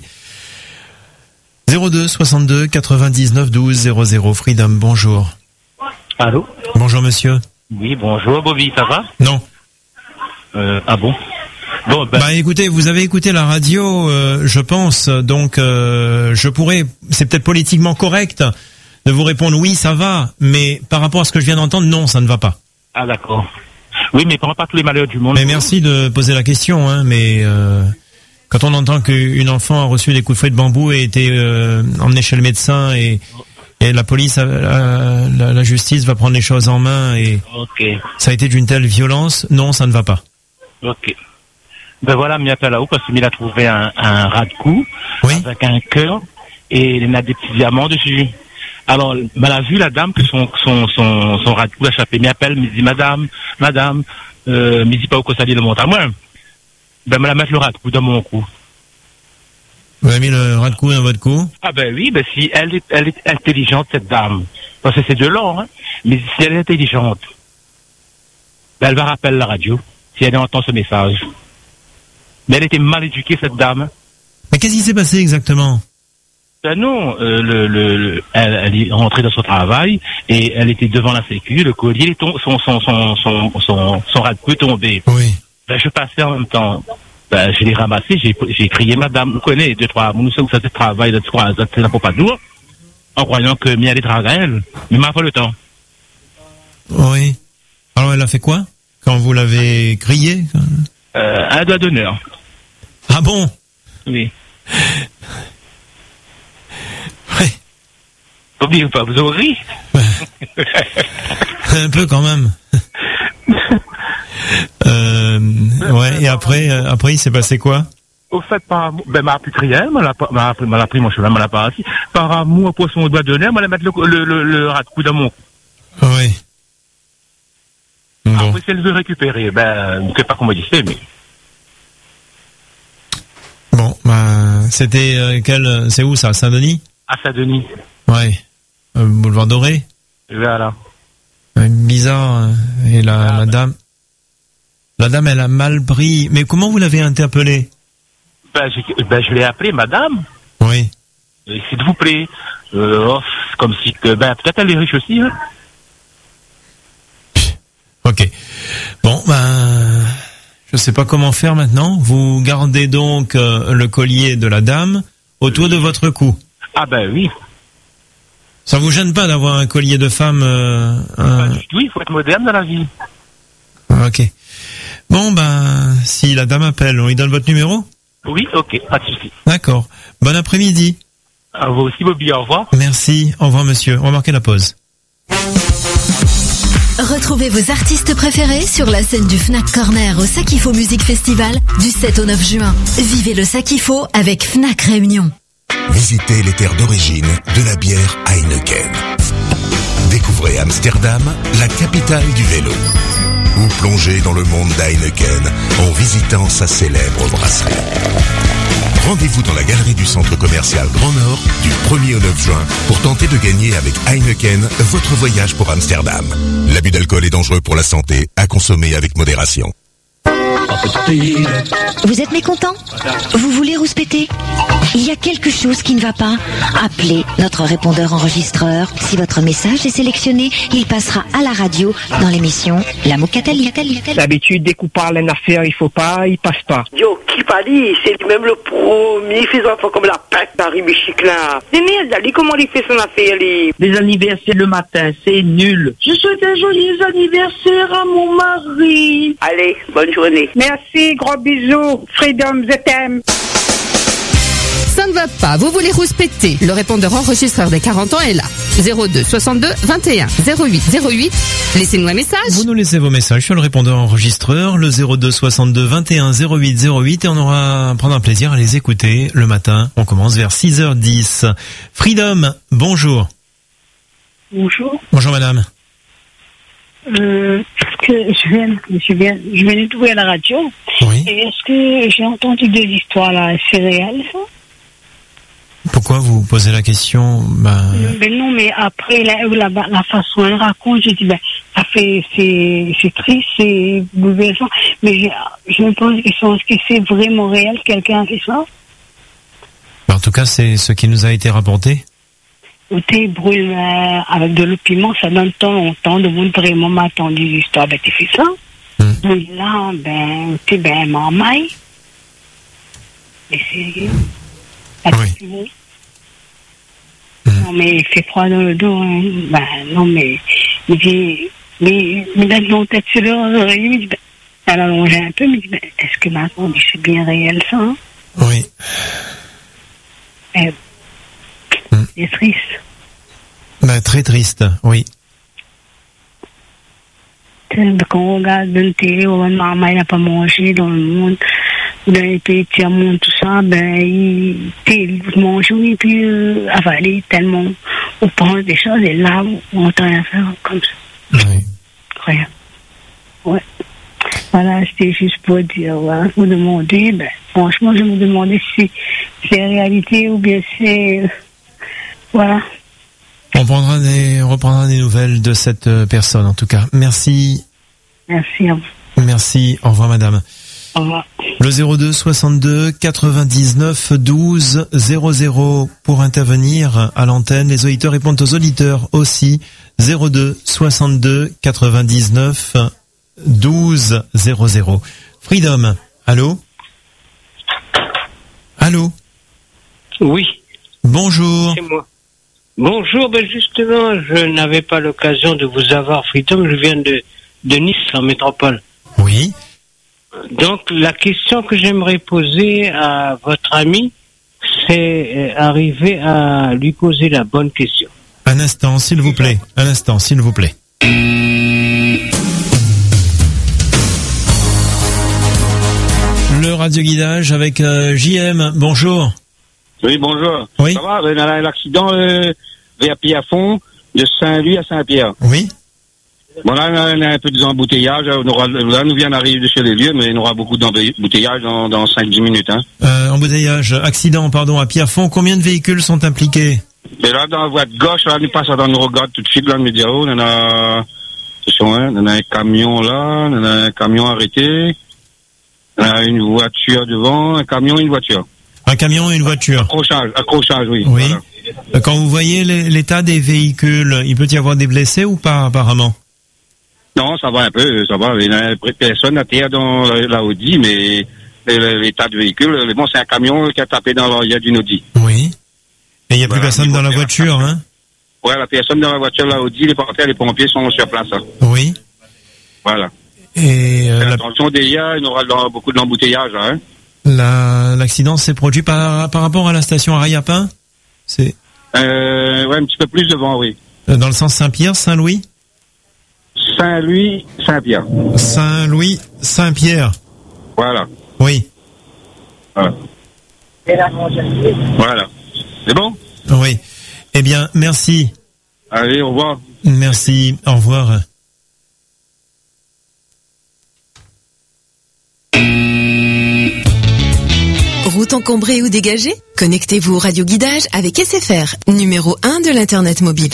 zéro deux soixante-deux quatre-vingt-dix-neuf douze zéro zéro. Freedom, bonjour. Allô? Bonjour monsieur. Oui, bonjour Bobby, ça va? Non. Euh, ah bon? Bon, ben... Bah écoutez, vous avez écouté la radio, euh, je pense, donc euh, je pourrais, c'est peut-être politiquement correct de vous répondre oui, ça va, mais par rapport à ce que je viens d'entendre, non, ça ne va pas. Ah d'accord. Oui, mais prends pas tous les malheurs du monde. Mais merci de poser la question, hein, mais euh, quand on entend qu'une enfant a reçu des coups de fouet de bambou et été euh, emmenée chez le médecin et... Et la police, la, la, la justice va prendre les choses en main et okay. Ça a été d'une telle violence, non, ça ne va pas. Ok. Ben voilà, m'y appelle là-haut parce qu'il a trouvé un, un rat de cou oui. avec un cœur et il a des petits diamants dessus. Alors, ben, elle a vu la dame que son son son, son rat de cou a échappé. M'y appelle, me dit madame, madame, euh, me dit pas où ça dit le monte à moi. Ben me la mettre le rat de cou dans mon cou. Vous avez mis le rat de cou dans votre cou? Ah ben oui, ben si elle est, elle est intelligente cette dame, parce que c'est de l'or, hein, mais si elle est intelligente, ben elle va rappeler la radio, si elle entend ce message. Mais elle était mal éduquée cette dame. Mais qu'est-ce qui s'est passé exactement? Ben non, euh, le, le, le elle, elle est rentrée dans son travail et elle était devant la sécu, le collier, est tom- son son son son son son rat de cou est tombé. Oui. Ben je passais en même temps. Ben, je l'ai ramassé, j'ai, j'ai crié, madame, vous connaissez, deux, trois, nous sommes, ça se travaille, de trois, ça se pas de jour, en croyant que m'y allait draguer elle, mais m'a pas le temps. Oui. Alors, elle a fait quoi? Quand vous l'avez crié? Euh, un doigt d'honneur. Ah bon? Oui. Oui. Oubliez pas, vous avez ri? Un peu quand même. Euh, ouais, et après, euh, après, il s'est passé quoi? Au fait, par amour, ben, m'a appris crier, m'a m'a m'a pris mon cheval, m'a pas assis. Par amour pour son doigt d'honneur, m'a mettre le, le, le, le rat de cou dans mon cou. Oui. Bon. Après, si elle veut récupérer, ben, je ne sais pas comment dire, mais. Bon, bah, c'était, euh, quel, c'est où ça? Saint-Denis? À Saint-Denis. Ouais. Euh, boulevard Doré? Voilà. Euh, bizarre, euh, et la, ah, la ben. dame. La dame, elle a mal pris. Mais comment vous l'avez interpellée? Ben, je, ben, je l'ai appelée madame. Oui. Euh, s'il vous plaît. Euh, oh, comme si que, ben, peut-être elle est riche aussi, hein. Ok. Bon, ben, je sais pas comment faire maintenant. Vous gardez donc euh, le collier de la dame autour de votre cou. Ah ben oui. Ça vous gêne pas d'avoir un collier de femme euh, un... Ben, du tout, il faut être moderne dans la vie. Ok. Bon, ben, si la dame appelle, on lui donne votre numéro? Oui, ok, pas de souci. D'accord. Bon après-midi. À vous aussi, Bobby, au revoir. Merci, au revoir monsieur. On va marquer la pause. Retrouvez vos artistes préférés sur la scène du Fnac Corner au Sakifo Music Festival du sept au neuf juin. Vivez le Sakifo avec Fnac Réunion. Visitez les terres d'origine de la bière Heineken. Découvrez Amsterdam, la capitale du vélo. Ou plongez dans le monde d'Heineken en visitant sa célèbre brasserie. Rendez-vous dans la galerie du centre commercial Grand Nord du premier au neuf juin pour tenter de gagner avec Heineken votre voyage pour Amsterdam. L'abus d'alcool est dangereux pour la santé, à consommer avec modération. Vous êtes mécontent? Vous voulez rouspéter? Il y a quelque chose qui ne va pas? Appelez notre répondeur enregistreur. Si votre message est sélectionné, il passera à la radio dans l'émission La Moucatali. D'habitude, dès qu'on parle d'une affaire, il faut pas, il passe pas. Yo, qui pas dit, c'est même le premier fait enfant comme la pète d'Harry Michic là. C'est Nézali, comment il fait son affaire, les... Les anniversaires le matin, c'est nul. Je souhaite un joyeux anniversaire à mon mari. Allez, bonne journée. Merci, gros bisous. Freedom, je t'aime. Ça ne va pas, vous voulez rouspéter. Le répondeur enregistreur des quarante ans est là. zéro deux soixante-deux vingt et un zéro huit zéro huit. Laissez-nous un message. Vous nous laissez vos messages sur le répondeur enregistreur, le zéro deux soixante-deux vingt et un zéro huit zéro huit, et on aura prendre un plaisir à les écouter le matin. On commence vers six heures dix. Freedom, bonjour. Bonjour. Bonjour madame. Euh, que je viens, je viens, je viens de trouver à la radio. Oui. Et est-ce que j'ai entendu deux histoires là, c'est réel ça? Pourquoi vous posez la question? Ben... ben non, mais après la, la, la façon elle raconte, je dis ben ça fait c'est c'est triste, c'est bouleversant, mais je, je me pose la question, est-ce que c'est vraiment réel, quelqu'un a fait ça? Ben, en tout cas, c'est ce qui nous a été rapporté. Au thé brûle euh, avec de l'eau piment, ça donne tant longtemps, de monde vraiment m'a attendu l'histoire, ben tu fais ça. Hum. Donc là, ben tu ben marmaille. Mais c'est oui. Non, mais il fait froid dans le dos. Hein. Ben, non, mais il dit, mais il a mon tête sur l'oreille. Il dit, ben, elle a allongé un peu, mais il dit, ben, est-ce que maintenant, c'est bien réel, ça? Hein? Oui. Eh, mm. C'est triste. Ben, très triste, oui. Quand on regarde une télé, on voit une maman, elle n'a pas mangé dans le monde. Dans les pays tiers monde, tout ça, ben, il, il mange, oui, puis euh, avaler tellement. On pense des choses, et là, on entend rien faire comme ça. Oui. Rien. Ouais. Voilà, c'était juste pour dire, voilà, vous demander, ben, franchement, je me demandais si c'est réalité ou bien c'est, euh, voilà. On prendra des, on reprendra des nouvelles de cette personne, en tout cas. Merci. Merci à vous. Merci. Au revoir, madame. Au revoir. Le zéro deux soixante-deux quatre-vingt-dix-neuf douze zéro zéro pour intervenir à l'antenne. Les auditeurs répondent aux auditeurs aussi. zéro deux soixante-deux quatre-vingt-dix-neuf douze zéro zéro. Freedom, allô? Allô? Oui. Bonjour. C'est moi. Bonjour, ben justement, je n'avais pas l'occasion de vous avoir, Freedom. Je viens de, de Nice, en métropole. Oui. Donc, la question que j'aimerais poser à votre ami, c'est arriver à lui poser la bonne question. Un instant, s'il vous plaît. Un instant, s'il vous plaît. Le radioguidage avec euh, J M. Bonjour. Oui, bonjour. Oui. Ça va, on a l'accident euh, vers Pierrefonds, de Saint-Louis à Saint-Pierre. Oui. Bon, là, on a un peu d'embouteillage. On aura, là, nous vient d'arriver sur les lieux, mais on aura beaucoup d'embouteillage dans, dans cinq dix minutes. Hein. Euh, embouteillage, accident, pardon, à Pierrefonds. Combien de véhicules sont impliqués? Et là, dans la voie de gauche, là, nous passons dans nous regarde tout de suite, là, nous dit, oh, on a, hein, on a un camion là, on a un camion arrêté, on a une voiture devant, un camion et une voiture. Un camion et une voiture. Accrochage, accrochage, oui. Oui. Voilà. Quand vous voyez l'état des véhicules, il peut y avoir des blessés ou pas, apparemment? Non, ça va un peu, ça va. Il y a personne à terre dans la Audi, mais l'état du véhicule, bon, c'est un camion qui a tapé dans il y a d'une Audi. Oui. Et il n'y a plus voilà, personne dans la voiture, hein? Ouais, la personne dans la voiture, la Audi, les portiers, les pompiers sont sur place. Hein. Oui. Voilà. Et euh, attention, derrière, il y aura beaucoup d'embouteillage, hein. La, l'accident s'est produit par, par rapport à la station Arayapin? C'est. Euh, ouais, un petit peu plus devant, oui. Dans le sens Saint-Pierre, Saint-Louis? Saint-Louis, Saint-Pierre. Saint-Louis, Saint-Pierre. Voilà. Oui. Voilà. Voilà. C'est bon? Oui. Eh bien, merci. Allez, au revoir. Merci, au revoir. Route encombrée ou dégagée? Connectez-vous au radioguidage avec S F R, numéro un de l'Internet mobile.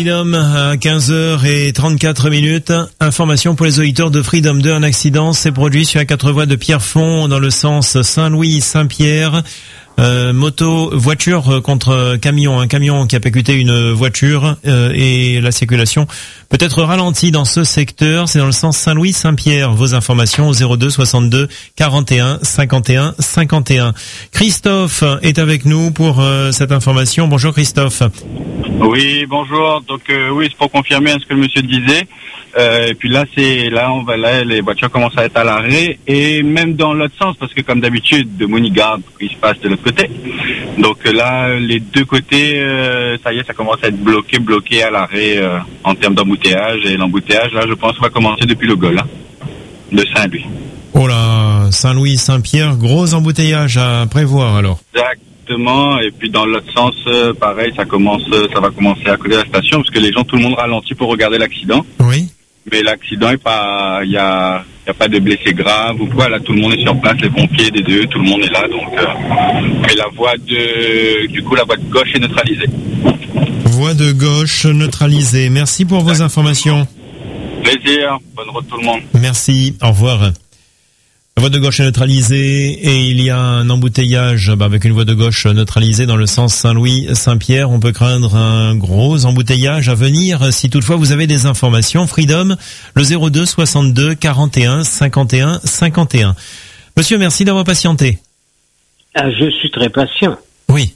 Freedom à quinze heures trente-quatre minutes. Information pour les auditeurs de Freedom deux. Un accident s'est produit sur la quatre voies de Pierrefonds dans le sens Saint-Louis-Saint-Pierre. Euh, moto, voiture contre camion, un camion qui a percuté une voiture euh, et la circulation peut être ralentie dans ce secteur. C'est dans le sens Saint-Louis-Saint-Pierre. Vos informations au zéro deux soixante-deux quarante et un cinquante et un cinquante et un. Christophe est avec nous pour euh, cette information. Bonjour Christophe. Oui, bonjour. Donc euh, oui, c'est pour confirmer ce que le monsieur disait. Euh, et puis là, c'est là, on va là, les voitures commencent à être à l'arrêt et même dans l'autre sens, parce que comme d'habitude, de Monigarde, il se passe de l'autre côté. Donc là, les deux côtés, euh, ça y est, ça commence à être bloqué, bloqué à l'arrêt euh, en termes d'embouteillage. Et l'embouteillage, là, je pense, va commencer depuis le Gol, hein, de Saint-Louis. Oh là, Saint-Louis-Saint-Pierre, gros embouteillage à prévoir alors. Exactement. Et puis dans l'autre sens, euh, pareil, ça commence, ça va commencer à côté de la station, parce que les gens, tout le monde ralentit pour regarder l'accident. Oui. Mais l'accident est pas, il y a, il y a pas de blessés graves ou quoi. Là, tout le monde est sur place, les pompiers, des deux, tout le monde est là. Donc, euh, mais la voie de, du coup, la voie de gauche est neutralisée. Voie de gauche neutralisée. Merci pour vos informations. Plaisir. Bonne route tout le monde. Merci. Au revoir. La voie de gauche est neutralisée et il y a un embouteillage bah, avec une voie de gauche neutralisée dans le sens Saint-Louis-Saint-Pierre. On peut craindre un gros embouteillage à venir. Si toutefois vous avez des informations, Freedom, le zéro deux soixante-deux quarante et un cinquante et un cinquante et un. Monsieur, merci d'avoir patienté. Ah, je suis très patient. Oui.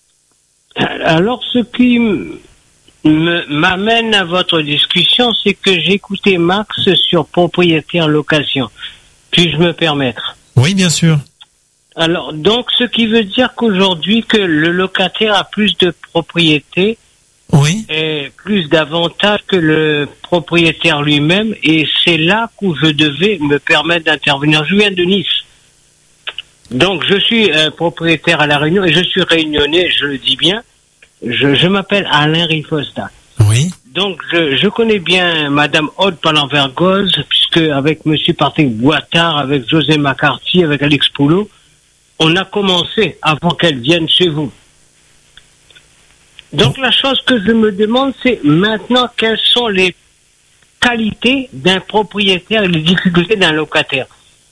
Alors, ce qui me, m'amène à votre discussion, c'est que j'écoutais Max sur propriétaire location. Puis-je me permettre? Oui, bien sûr. Alors, donc, ce qui veut dire qu'aujourd'hui, que le locataire a plus de propriété, oui, et plus d'avantages que le propriétaire lui-même, et c'est là où je devais me permettre d'intervenir. Je viens de Nice. Donc, je suis euh, propriétaire à La Réunion, et je suis réunionnais, je le dis bien. Je, je m'appelle Alain Rifosta. Oui. Donc, je, je connais bien Madame Aude Palan-Vergoz, puisque avec Monsieur Patrick Boitard, avec José McCarthy, avec Alex Poulot, on a commencé avant qu'elle vienne chez vous. Donc, la chose que je me demande, c'est maintenant quelles sont les qualités d'un propriétaire et les difficultés d'un locataire.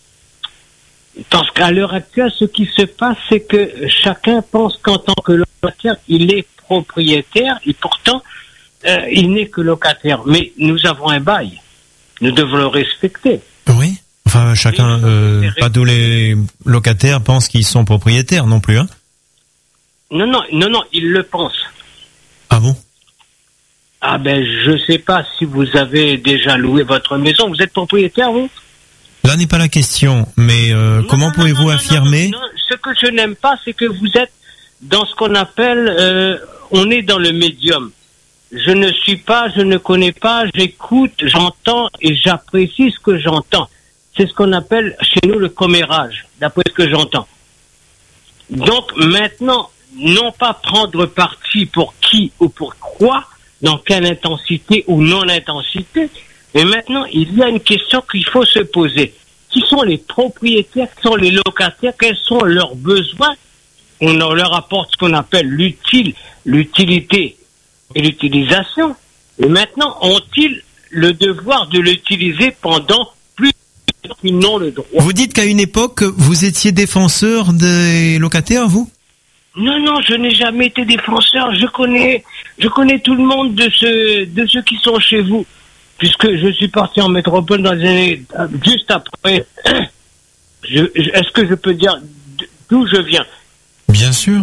Parce qu'à l'heure actuelle, ce qui se passe, c'est que chacun pense qu'en tant que locataire, il est propriétaire, et pourtant, Euh, il n'est que locataire, mais nous avons un bail. Nous devons le respecter. Oui. Enfin, chacun, euh, pas tous les locataires pensent qu'ils sont propriétaires non plus, hein? Non, non, non, non, ils le pensent. Ah bon? Ah ben, je sais pas si vous avez déjà loué votre maison. Vous êtes propriétaire, vous? Là n'est pas la question, mais euh, non, comment non, pouvez-vous non, non, affirmer? non, non, ce que je n'aime pas, c'est que vous êtes dans ce qu'on appelle, euh, on est dans le médium. Je ne suis pas, je ne connais pas, j'écoute, j'entends et j'apprécie ce que j'entends. C'est ce qu'on appelle chez nous le commérage, d'après ce que j'entends. Donc maintenant, non pas prendre parti pour qui ou pour quoi, dans quelle intensité ou non-intensité, mais maintenant il y a une question qu'il faut se poser. Qui sont les propriétaires, qui sont les locataires, quels sont leurs besoins? On leur apporte ce qu'on appelle l'utile, l'utilité et l'utilisation. Et maintenant, ont-ils le devoir de l'utiliser pendant plus qu'ils n'ont le droit? Vous dites qu'à une époque, vous étiez défenseur des locataires, vous? Non, non, je n'ai jamais été défenseur. Je connais, je connais tout le monde de ceux, de ceux qui sont chez vous, puisque je suis parti en métropole dans les années, juste après. Je, je, est-ce que je peux dire d'où je viens? Bien sûr.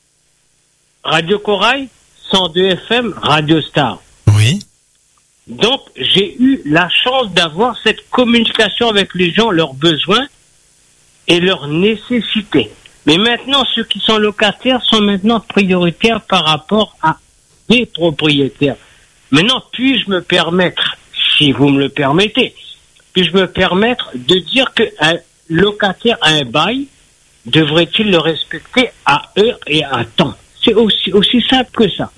Radio Corail, cent deux F M, Radio Star. Oui. Donc, j'ai eu la chance d'avoir cette communication avec les gens, leurs besoins et leurs nécessités. Mais maintenant, ceux qui sont locataires sont maintenant prioritaires par rapport à des propriétaires. Maintenant, puis-je me permettre, si vous me le permettez, puis-je me permettre de dire qu'un locataire a un bail, devrait-il le respecter à heure et à temps? C'est aussi, aussi simple que ça.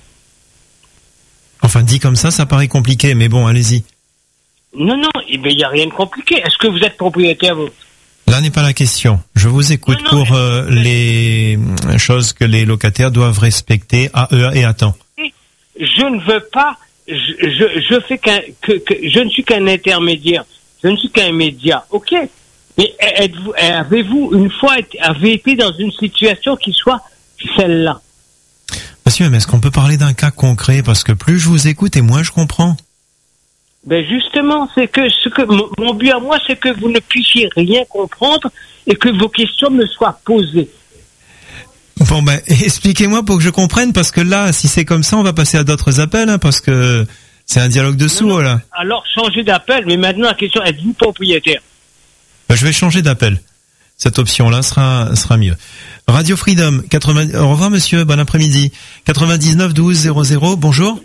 Enfin, dit comme ça, ça paraît compliqué, mais bon, allez-y. Non, non, il n'y a rien de compliqué. Est-ce que vous êtes propriétaire, vous? Là n'est pas la question. Je vous écoute non, non, pour euh, les choses que les locataires doivent respecter à heure et à temps. Je ne veux pas, je, je, je fais qu'un, que, que, je ne suis qu'un intermédiaire. Je ne suis qu'un média. Ok. Mais êtes-vous, avez-vous une fois été, avez été dans une situation qui soit celle-là? Monsieur, mais est-ce qu'on peut parler d'un cas concret? Parce que plus je vous écoute et moins je comprends. Ben justement, c'est que ce que mon, mon but à moi, c'est que vous ne puissiez rien comprendre et que vos questions me soient posées. Bon ben, expliquez-moi pour que je comprenne, parce que là, si c'est comme ça, on va passer à d'autres appels, hein, parce que c'est un dialogue de sourds, là. Alors, changez d'appel, mais maintenant la question, êtes-vous propriétaire? Ben, je vais changer d'appel. Cette option-là sera sera mieux. Radio Freedom, quatre-vingts... Au revoir monsieur, bon après-midi. quatre-vingt-dix-neuf douze zéro zéro, bonjour.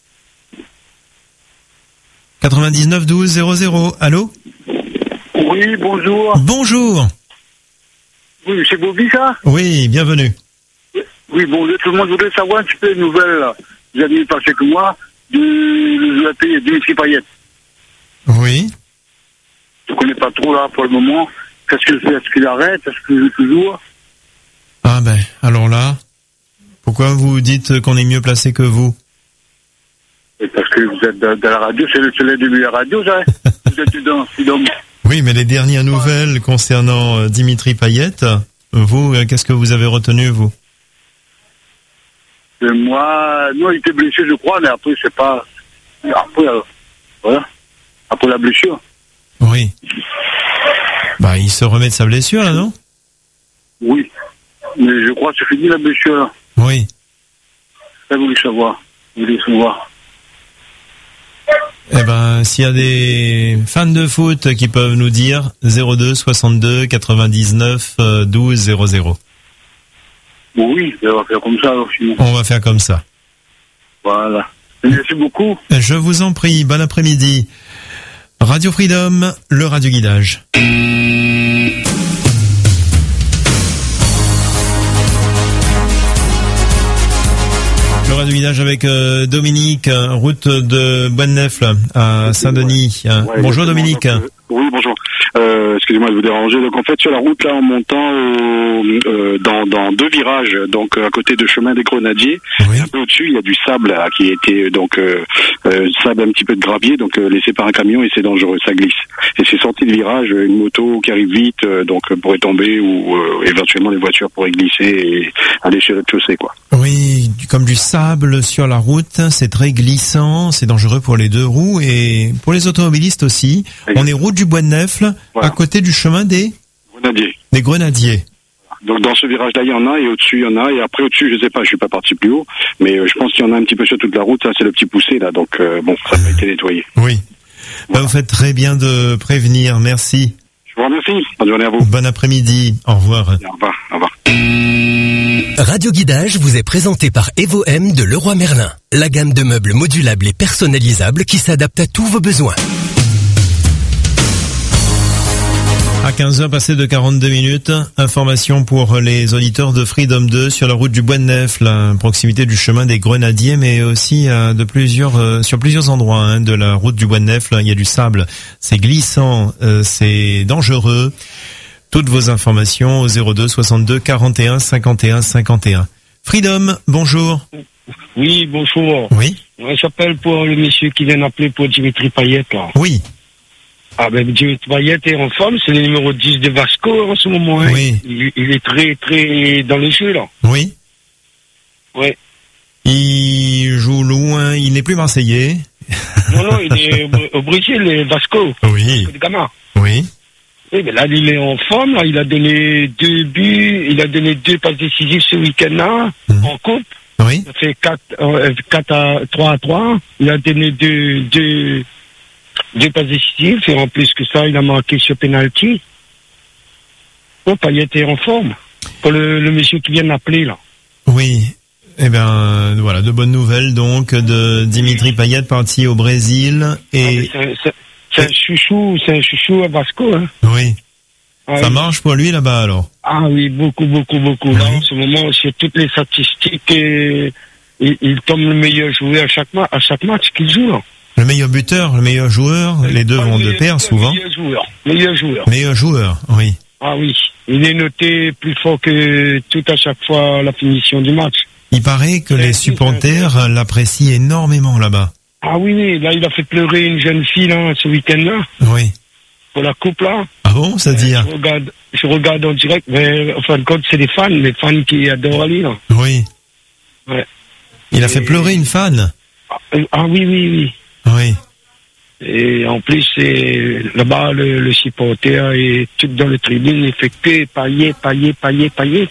quatre-vingt-dix-neuf douze zéro zéro, allô? Oui, bonjour. Bonjour. Oui, c'est Bobby, ça? Oui, bienvenue. Oui, bon, tout le monde voudrait savoir un petit peu les nouvelles, là. Vous avez passé que moi, de, de la paix Dimitri Payet. Oui. Je ne connais pas trop, là, pour le moment. Qu'est-ce qu'il fait? Est-ce qu'il arrête? Est-ce qu'il joue toujours? Ah ben, alors là, pourquoi vous dites qu'on est mieux placé que vous? Et parce que vous êtes dans, dans la radio, c'est le, c'est le début de la radio, ça. Vous êtes dedans, dedans. Oui, mais les dernières nouvelles concernant euh, Dimitri Payet, vous, euh, qu'est-ce que vous avez retenu, vous? Et moi, non, il était blessé, je crois, mais après, c'est pas... Après, euh, voilà. Après la blessure. Oui. Bah, il se remet de sa blessure, là, non? Oui. Mais je crois que c'est fini, la blessure, là. Oui. Ça, vous voulez savoir. Vous voulez savoir. Eh ben, s'il y a des fans de foot qui peuvent nous dire, zéro deux soixante-deux quatre-vingt-dix-neuf douze zéro zéro. Bon, oui, on va faire comme ça, alors, sinon. On va faire comme ça. Voilà. Merci beaucoup. Je vous en prie, bon après-midi. Radio Freedom, le radio guidage. Le radio guidage avec euh, Dominique, route de Bonneuf à Saint-Denis. Ouais, bonjour Dominique. Donc, euh, oui, bonjour. Euh, excusez-moi de vous déranger. Donc en fait sur la route là en montant au, euh, dans, dans deux virages, donc à côté de chemin des Grenadiers, oui. Un peu au-dessus il y a du sable là, qui a été donc euh, euh, sable un petit peu de gravier, donc euh, laissé par un camion et c'est dangereux, ça glisse. Et c'est sorti de virage, une moto qui arrive vite, euh, donc pourrait tomber ou euh, éventuellement les voitures pourraient glisser et aller sur le chaussée quoi. Oui, comme du sable sur la route, c'est très glissant, c'est dangereux pour les deux roues et pour les automobilistes aussi. Exactement. On est route du Bois-de-Neuf, voilà. À côté du chemin des Grenadiers. Des Grenadiers. Donc dans ce virage-là, il y en a, et au-dessus, il y en a, et après au-dessus, je sais pas, je suis pas parti plus haut, mais euh, je pense qu'il y en a un petit peu sur toute la route, ça c'est le petit poussé là, donc euh, bon, ça n'a pas été nettoyé. Oui. Voilà. Bah, vous faites très bien de prévenir, merci. Je vous remercie, bonne journée à vous. Bon après-midi, au revoir. Au revoir, au revoir. Radio Guidage vous est présenté par Evo M de Leroy Merlin. La gamme de meubles modulables et personnalisables qui s'adapte à tous vos besoins. À quinze heures passées de quarante-deux minutes, information pour les auditeurs de Freedom deux sur la route du Bois-de-Neuf, la proximité du chemin des Grenadiers, mais aussi euh, de plusieurs euh, sur plusieurs endroits hein, de la route du Bois-de-Neuf. Là, il y a du sable, c'est glissant, euh, c'est dangereux. Toutes vos informations au zéro deux soixante-deux quarante et un cinquante et un cinquante et un. Freedom, bonjour. Oui, bonjour. Oui. Je s'appelle pour le monsieur qui vient d'appeler pour Dimitri Payet, là. Oui. Ah ben Dimitri Payet est en forme, c'est le numéro dix de Vasco en ce moment. Hein. Oui. Il, il est très très dans les jeux là. Oui. Ouais. Il joue loin, il n'est plus marseillais. Non, non, il est au, au Brésil, le Vasco. Oui. De Gama. Oui. Oui, mais là, il est en forme, là. Il a donné deux buts, il a donné deux passes décisives ce week-end-là, mmh. en coupe. Oui. Il a fait quatre, euh, quatre à, trois à trois. Il a donné deux, deux, deux passes décisives, et en plus que ça, il a marqué sur penalty. Bon, Payet est en forme. Pour le, le monsieur qui vient d'appeler, là. Oui. Eh bien, voilà, de bonnes nouvelles, donc, de Dimitri Payet parti au Brésil, et... Ah, c'est, c'est un chouchou, c'est un chouchou à Vasco, hein. Oui. Ah, ça oui. Marche pour lui là-bas alors? Ah oui, beaucoup, beaucoup, beaucoup. Oui. Là, en ce moment, sur toutes les statistiques, et, il, il tombe le meilleur joueur à chaque, ma- à chaque match qu'il joue. Là. Le meilleur buteur, le meilleur joueur, les deux vont de pair souvent. Le meilleur joueur, meilleur joueur. Meilleur joueur, oui. Ah oui, il est noté plus fort que tout à chaque fois la finition du match. Il paraît que c'est les supporters l'apprécient énormément là-bas. Ah oui, oui, là, il a fait pleurer une jeune fille, là, ce week-end-là. Oui. Pour la coupe, là. Ah bon, ça dit? Euh, je regarde, je regarde en direct, mais en fin de compte, c'est les fans, les fans qui adorent Ali, là. Oui. Ouais. Il a fait pleurer une fan. Ah, euh, ah oui, oui, oui. Oui. Et en plus, c'est là-bas, le, le supporter est tout dans le tribune, il fait que pailler, pailler, pailler, pailler.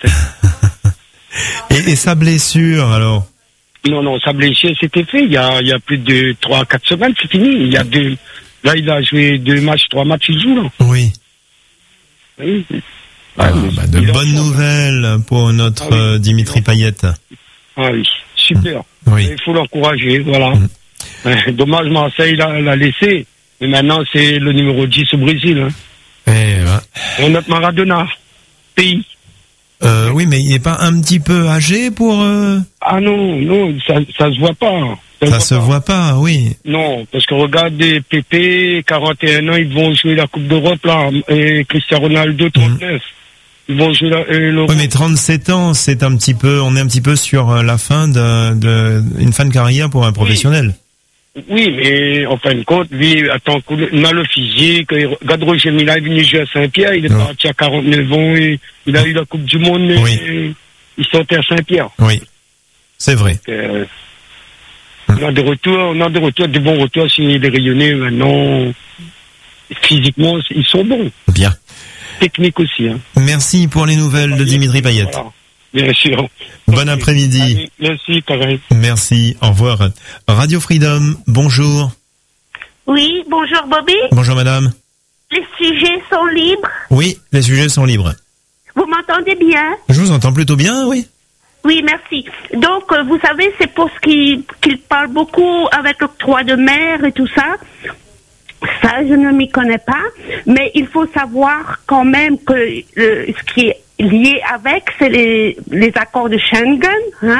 et, et sa blessure, alors? Non, non, sa blessure, c'était fait. Il y a, il y a plus de trois à quatre semaines, c'est fini. Il y a deux, là, il a joué deux matchs, trois matchs, il joue, là. Oui. Oui. Ah, bah, de bonnes nouvelles pour notre ah, oui. euh, Dimitri Payet. Ah oui, super. Mmh. Oui. Il faut l'encourager, voilà. Mmh. Dommage, Marseille l'a, l'a laissé. Mais maintenant, c'est le numéro dix au Brésil. Hein. Et ouais. Et notre Maradona, pays. Euh, oui, mais il n'est pas un petit peu âgé pour... Euh... Ah non, non, ça ça se voit pas. Ça, ça se voit pas. voit pas, oui. Non, parce que regarde des Pépé, quarante et un ans, ils vont jouer la Coupe d'Europe, là, et Cristiano Ronaldo, trente-neuf. Mmh. Ils vont jouer la, euh, l'Europe. Oui, mais trente-sept ans, c'est un petit peu, on est un petit peu sur la fin de, de une fin de carrière pour un professionnel. Oui, oui, mais en fin de compte, lui, attends, il a le physique. Regarde Roger Mila est venu jouer à Saint-Pierre, il est non. parti à quarante-neuf ans, et il a eu la Coupe du Monde, mais oui. il sortait à Saint-Pierre. Oui, c'est vrai. Donc, euh, on a des retours, on a des retours, des bons retours, si les rayonnés maintenant, physiquement, ils sont bons. Bien. Technique aussi. Hein. Merci pour les nouvelles de Dimitri Payet. Voilà. Bien sûr. Bon okay. après-midi. Allez, merci, pareil. Merci, au revoir. Radio Freedom, bonjour. Oui, bonjour Bobby. Bonjour madame. Les sujets sont libres? Oui, les sujets sont libres. Vous m'entendez bien? Je vous entends plutôt bien, oui. Oui, merci. Donc, euh, vous savez, c'est pour ce qu'il qu'il parle beaucoup avec l'octroi de mer et tout ça. Ça, je ne m'y connais pas, mais il faut savoir quand même que euh, ce qui est lié avec, c'est les, les accords de Schengen. Hein.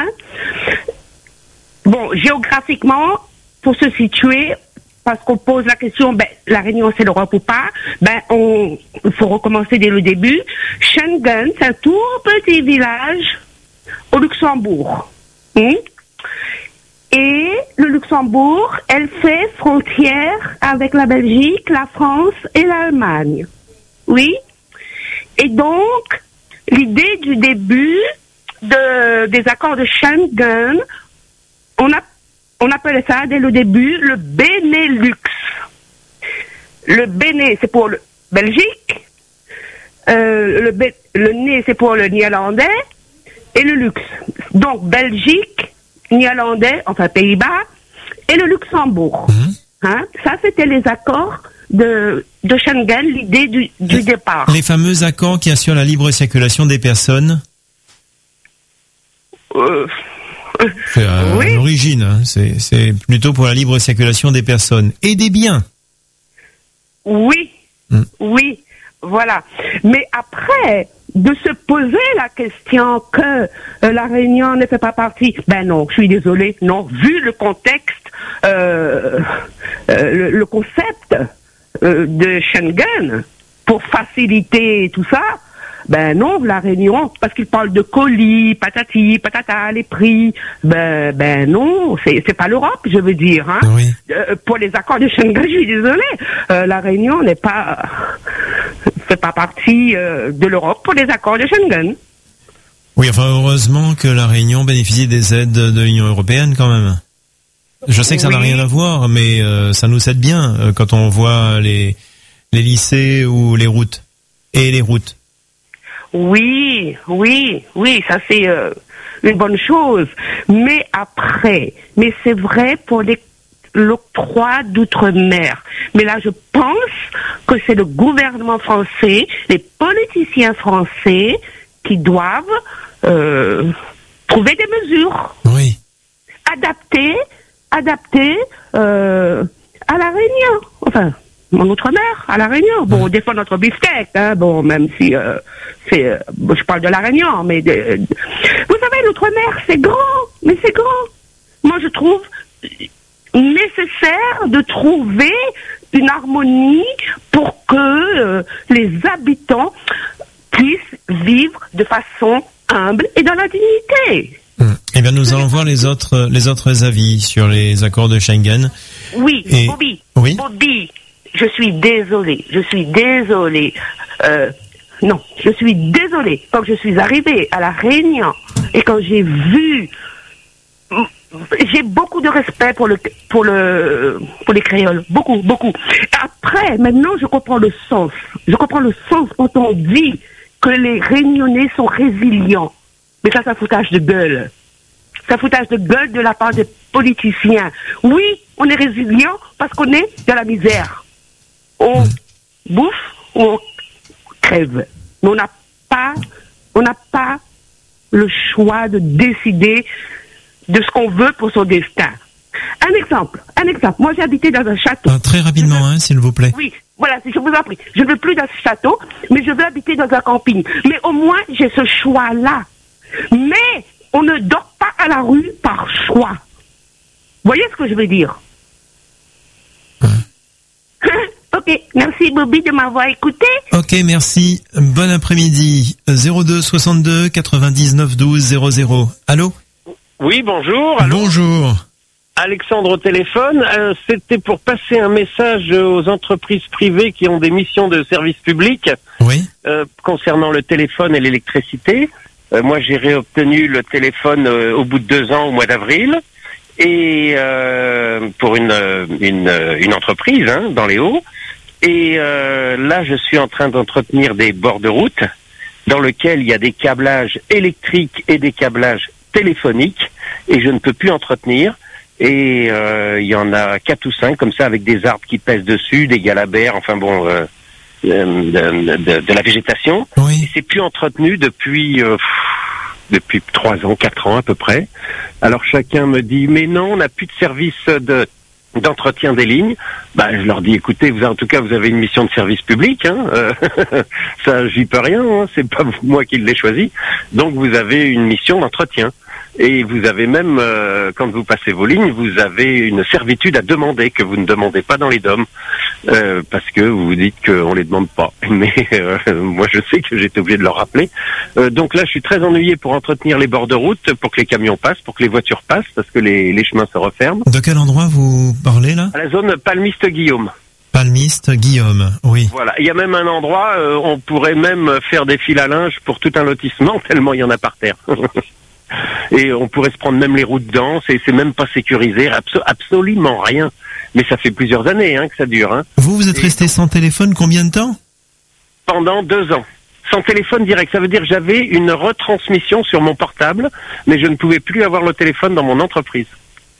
Bon, géographiquement, pour se situer, parce qu'on pose la question, ben, la Réunion c'est l'Europe ou pas, ben, on, il faut recommencer dès le début. Schengen, c'est un tout petit village au Luxembourg. Hum? Et le Luxembourg, elle fait frontière avec la Belgique, la France et l'Allemagne. Oui. Et donc, l'idée du début de, des accords de Schengen, on, a, on appelait ça dès le début le Benelux. Le Béné, c'est pour le Belgique. Euh, le, Bé, le Né, c'est pour le néerlandais. Et le Lux. Donc, Belgique, néerlandais, enfin Pays-Bas, et le Luxembourg. Mmh. Hein, ça, c'était les accords de, de Schengen, l'idée du, du départ. Les fameux accords qui assurent la libre circulation des personnes. Euh, c'est à oui. l'origine, hein, c'est, c'est plutôt pour la libre circulation des personnes et des biens. Oui, mmh. oui, voilà. Mais après, de se poser la question que euh, la Réunion ne fait pas partie, ben non, je suis désolée, non, vu le contexte, euh, euh, le, le concept euh, de Schengen, pour faciliter tout ça, ben non, la Réunion, parce qu'il parle de colis, patati, patata, les prix, ben, ben non, c'est, c'est pas l'Europe, je veux dire, hein. Oui. Euh, pour les accords de Schengen, je suis désolée, euh, la Réunion n'est pas, fait pas partie euh, de l'Europe pour les accords de Schengen. Oui, enfin, heureusement que la Réunion bénéficie des aides de l'Union européenne quand même. Je sais que ça oui. n'a rien à voir, mais euh, ça nous aide bien euh, quand on voit les, les lycées ou les routes. Et les routes. Oui, oui, oui, ça c'est euh, une bonne chose. Mais après, mais c'est vrai pour les, l'octroi d'outre-mer. Mais là, je pense que c'est le gouvernement français, les politiciens français qui doivent euh, trouver des mesures. Oui. Adaptées, adaptées euh, à la Réunion. Enfin, en outre-mer, à la Réunion. Bon, on défend notre beefsteak, hein, bon, même si euh, c'est, euh, je parle de la Réunion, mais de, de, vous savez, l'outre-mer, c'est grand, mais c'est grand. Moi, je trouve nécessaire de trouver une harmonie pour que euh, les habitants puissent vivre de façon humble et dans la dignité. Eh bien, nous allons voir les autres, les autres avis sur les accords de Schengen. Oui, Et... Bobby. Oui. Bobby, je suis désolée. Je suis désolée. Euh, non, je suis désolée. Quand je suis arrivée à La Réunion et quand j'ai vu, j'ai beaucoup de respect pour le, pour le, pour les créoles. Beaucoup, beaucoup. Après, maintenant, je comprends le sens. Je comprends le sens quand on dit que les Réunionnais sont résilients. Mais ça, c'est un foutage de gueule. C'est un foutage de gueule de la part des politiciens. Oui, on est résilient parce qu'on est dans la misère. On bouffe ou on crève. Mais on n'a pas, on n'a pas le choix de décider de ce qu'on veut pour son destin. Un exemple, un exemple. Moi, j'ai habité dans un château. Ah, très rapidement, hein, s'il vous plaît. Oui, voilà, si je vous en prie. Je ne veux plus dans ce château, mais je veux habiter dans un camping. Mais au moins, j'ai ce choix-là. Mais on ne dort pas à la rue par choix. Vous voyez ce que je veux dire? Ok, merci Bobby de m'avoir écouté. Ok, merci. Bon après-midi. zéro deux soixante-deux quatre-vingt-dix-neuf douze zéro zéro. Allô? Oui, bonjour. Allô. Bonjour. Alexandre au téléphone. Euh, c'était pour passer un message aux entreprises privées qui ont des missions de service public. Oui. Euh, concernant le téléphone et l'électricité. Euh, moi, j'ai réobtenu le téléphone euh, au bout de deux ans, au mois d'avril, et euh, pour une une, une entreprise hein, dans les Hauts. Et euh, là, je suis en train d'entretenir des bords de route dans lesquels il y a des câblages électriques et des câblages téléphoniques, et je ne peux plus entretenir. Et euh, il y en a quatre ou cinq comme ça avec des arbres qui pèsent dessus, des galabères, enfin bon. Euh, De, de, de la végétation. Oui. C'est plus entretenu depuis euh, depuis trois ans, quatre ans à peu près. Alors chacun me dit mais non, on n'a plus de service de d'entretien des lignes. Bah je leur dis écoutez, vous en tout cas vous avez une mission de service public, hein. Euh, ça j'y peux rien, hein. C'est pas moi qui l'ai choisi. Donc vous avez une mission d'entretien. Et vous avez même, euh, quand vous passez vos lignes, vous avez une servitude à demander que vous ne demandez pas dans les D O M, euh, parce que vous vous dites qu'on les demande pas. Mais euh, moi, je sais que j'étais obligé de leur rappeler. Euh, donc là, je suis très ennuyé pour entretenir les bords de route, pour que les camions passent, pour que les voitures passent, parce que les, les chemins se referment. De quel endroit vous parlez là? À la zone Palmiste-Guillaume. Palmiste, Guillaume, oui. Voilà, il y a même un endroit, euh, on pourrait même faire des fils à linge pour tout un lotissement, tellement il y en a par terre. Et on pourrait se prendre même les routes dedans, c'est, c'est même pas sécurisé, abso- absolument rien. Mais ça fait plusieurs années hein, que ça dure. Hein. Vous, vous êtes Et resté sans téléphone combien de temps? Pendant deux ans. Sans téléphone direct, ça veut dire que j'avais une retransmission sur mon portable, mais je ne pouvais plus avoir le téléphone dans mon entreprise.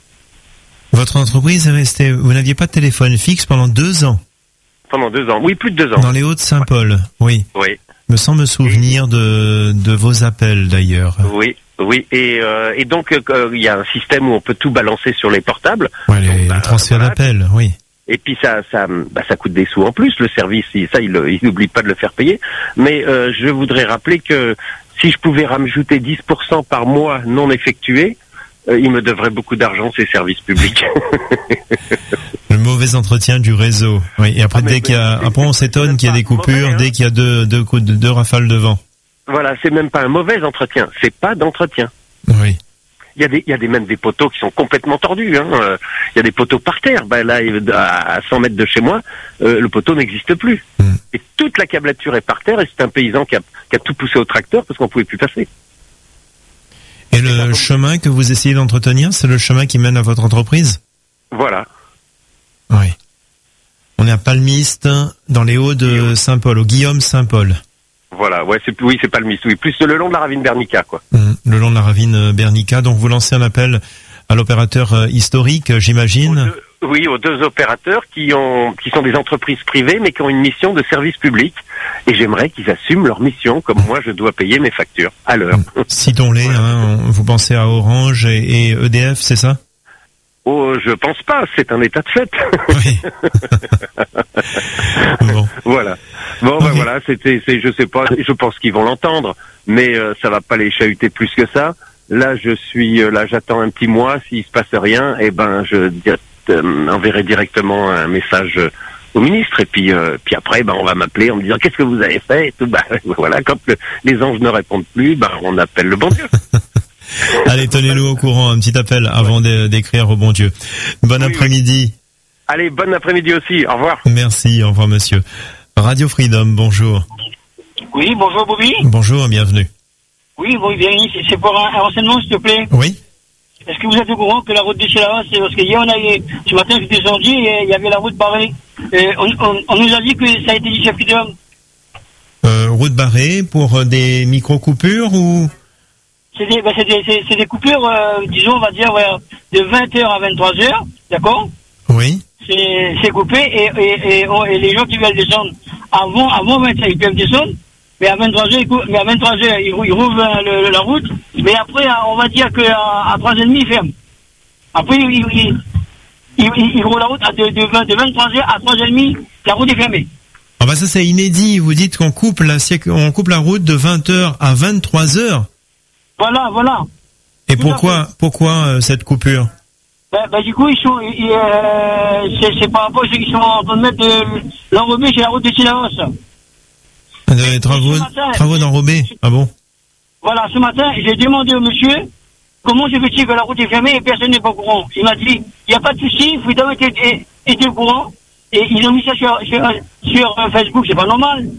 Votre entreprise est restée, vous n'aviez pas de téléphone fixe pendant deux ans? Pendant deux ans, oui, plus de deux ans. Dans les Hauts-de-Saint-Paul, ouais. Oui. Oui. Me semble me souvenir de, de vos appels d'ailleurs. Oui. Oui, et, euh, et donc il euh, y a un système où on peut tout balancer sur les portables. Ouais, les, donc, bah, les transferts voilà. d'appels, oui. Et puis ça, ça, bah, ça coûte des sous en plus. Le service, il, ça, il, il n'oublie pas de le faire payer. Mais euh, je voudrais rappeler que si je pouvais rajouter dix pour cent par mois non effectué, euh, il me devrait beaucoup d'argent ces services publics. Le mauvais entretien du réseau. Oui. Et après, ah, dès qu'il y a, après on s'étonne qu'il y a des coupures, mauvais, hein. Dès qu'il y a deux, deux, deux, deux rafales de vent. Voilà, c'est même pas un mauvais entretien, c'est pas d'entretien. Oui. Il y a des, il y a des même des poteaux qui sont complètement tordus. Hein. Il y a des poteaux par terre. Ben là, à cent mètres de chez moi, euh, le poteau n'existe plus. Mm. Et toute la câblature est par terre. Et c'est un paysan qui a, qui a tout poussé au tracteur parce qu'on pouvait plus passer. Et le chemin que vous essayez d'entretenir, c'est le chemin qui mène à votre entreprise? Voilà. Oui. On est à Palmiste, dans les Hauts de Saint-Paul, au Guillaume Saint-Paul. Voilà, ouais, c'est oui, c'est pas le Mist, oui, plus le long de la ravine Bernica, quoi. Mmh, le long de la ravine Bernica. Donc vous lancez un appel à l'opérateur euh, historique, j'imagine. Aux deux, oui, aux deux opérateurs qui ont, qui sont des entreprises privées, mais qui ont une mission de service public. Et j'aimerais qu'ils assument leur mission, comme moi, je dois payer mes factures à l'heure. Mmh. Citons-les. Voilà. Hein, vous pensez à Orange et, et E D F, c'est ça? Oh, je pense pas, c'est un état de fait. Oui. Bon. Voilà. Bon, okay. Ben voilà, c'était, c'est, je sais pas, je pense qu'ils vont l'entendre, mais euh, ça va pas les chahuter plus que ça. Là, je suis, euh, là, j'attends un petit mois. S'il se passe rien, eh ben, je euh, enverrai directement un message euh, au ministre, et puis, euh, puis après, ben, on va m'appeler en me disant qu'est-ce que vous avez fait et tout. Ben, voilà, quand le, les anges ne répondent plus, ben, on appelle le bon Dieu. Allez, tenez-nous au courant, un petit appel avant de, d'écrire au bon Dieu. Bon oui, après-midi. Oui. Allez, bon après-midi aussi, au revoir. Merci, au revoir monsieur. Radio Freedom, bonjour. Oui, bonjour Bobby. Bonjour, bienvenue. Oui, bon, bien, c'est pour un, un renseignement s'il te plaît. Oui. Est-ce que vous êtes au courant que la route de Chilaos, c'est parce que hier on a eu, ce matin j'étais descendu et il y avait la route barrée. Et on, on, on nous a dit que ça a été dit chez Freedom. Euh, route barrée pour des micro-coupures ou? C'est des, bah, c'est des, c'est, c'est des coupures, euh, disons, on va dire, ouais, de vingt heures à vingt-trois heures, d'accord? Oui. C'est, c'est coupé et, et, et, et les gens qui veulent descendre avant, avant vingt-cinq, ils peuvent descendre, mais à vingt-trois heures, ils, mais à vingt-trois heures, ils, ils rouvrent le, la route, mais après, on va dire qu'à à trois heures trente, ils ferment. Après, ils, ils, ils, ils, ils roulent la route à de, de, vingt, de vingt-trois heures à trois heures trente, la route est fermée. Ah bah ça c'est inédit, vous dites qu'on coupe la, on coupe la route de vingt heures à vingt-trois heures. Voilà, voilà. Et tout pourquoi, pourquoi euh, cette coupure? Ben, ben, du coup, ils sont, ils, euh, c'est, c'est par rapport à ceux qui sont en train de mettre de l'enrobé chez la route de Silaos. Des travaux, matin, travaux d'enrobé. Ah bon? Voilà, ce matin, j'ai demandé au monsieur comment se fait-il que la route est fermée et personne n'est pas au courant. Il m'a dit, il n'y a pas de souci, Freedom était, était au courant et ils ont mis ça sur, sur, sur euh, Facebook, c'est pas normal.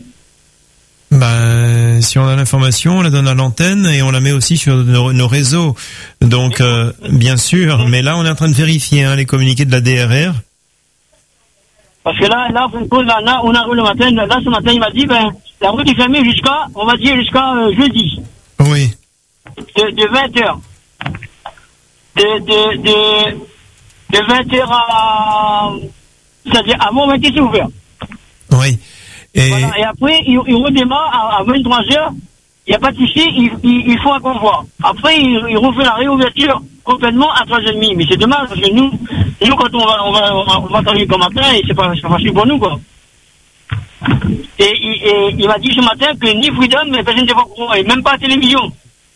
Bah, si on a l'information, on la donne à l'antenne et on la met aussi sur nos, nos réseaux. Donc, euh, bien sûr, mais là, on est en train de vérifier hein, les communiqués de la D R R. Parce que là, là, là, là on arrive le matin, là, ce matin, il m'a dit, ben, la route est fermée jusqu'à, on va dire, jusqu'à euh, jeudi. Oui. De, de vingt heures. De, de, de, de vingt heures à, c'est-à-dire, avant vingt heures, c'est ouvert. Oui. Et, voilà, et après, il, il redémarre à, à vingt-trois heures. Il n'y a pas de souci, il, il, il faut un convoi. Après, il, il refait la réouverture complètement à trois heures trente. Mais c'est dommage, parce que nous, nous quand on va, on va, on va, on va travailler comme matin, et c'est pas, c'est pas facile pour nous, quoi. Et, et, et il m'a dit ce matin que ni Freedom, mais personne n'était pas au courant, et même pas à la télévision.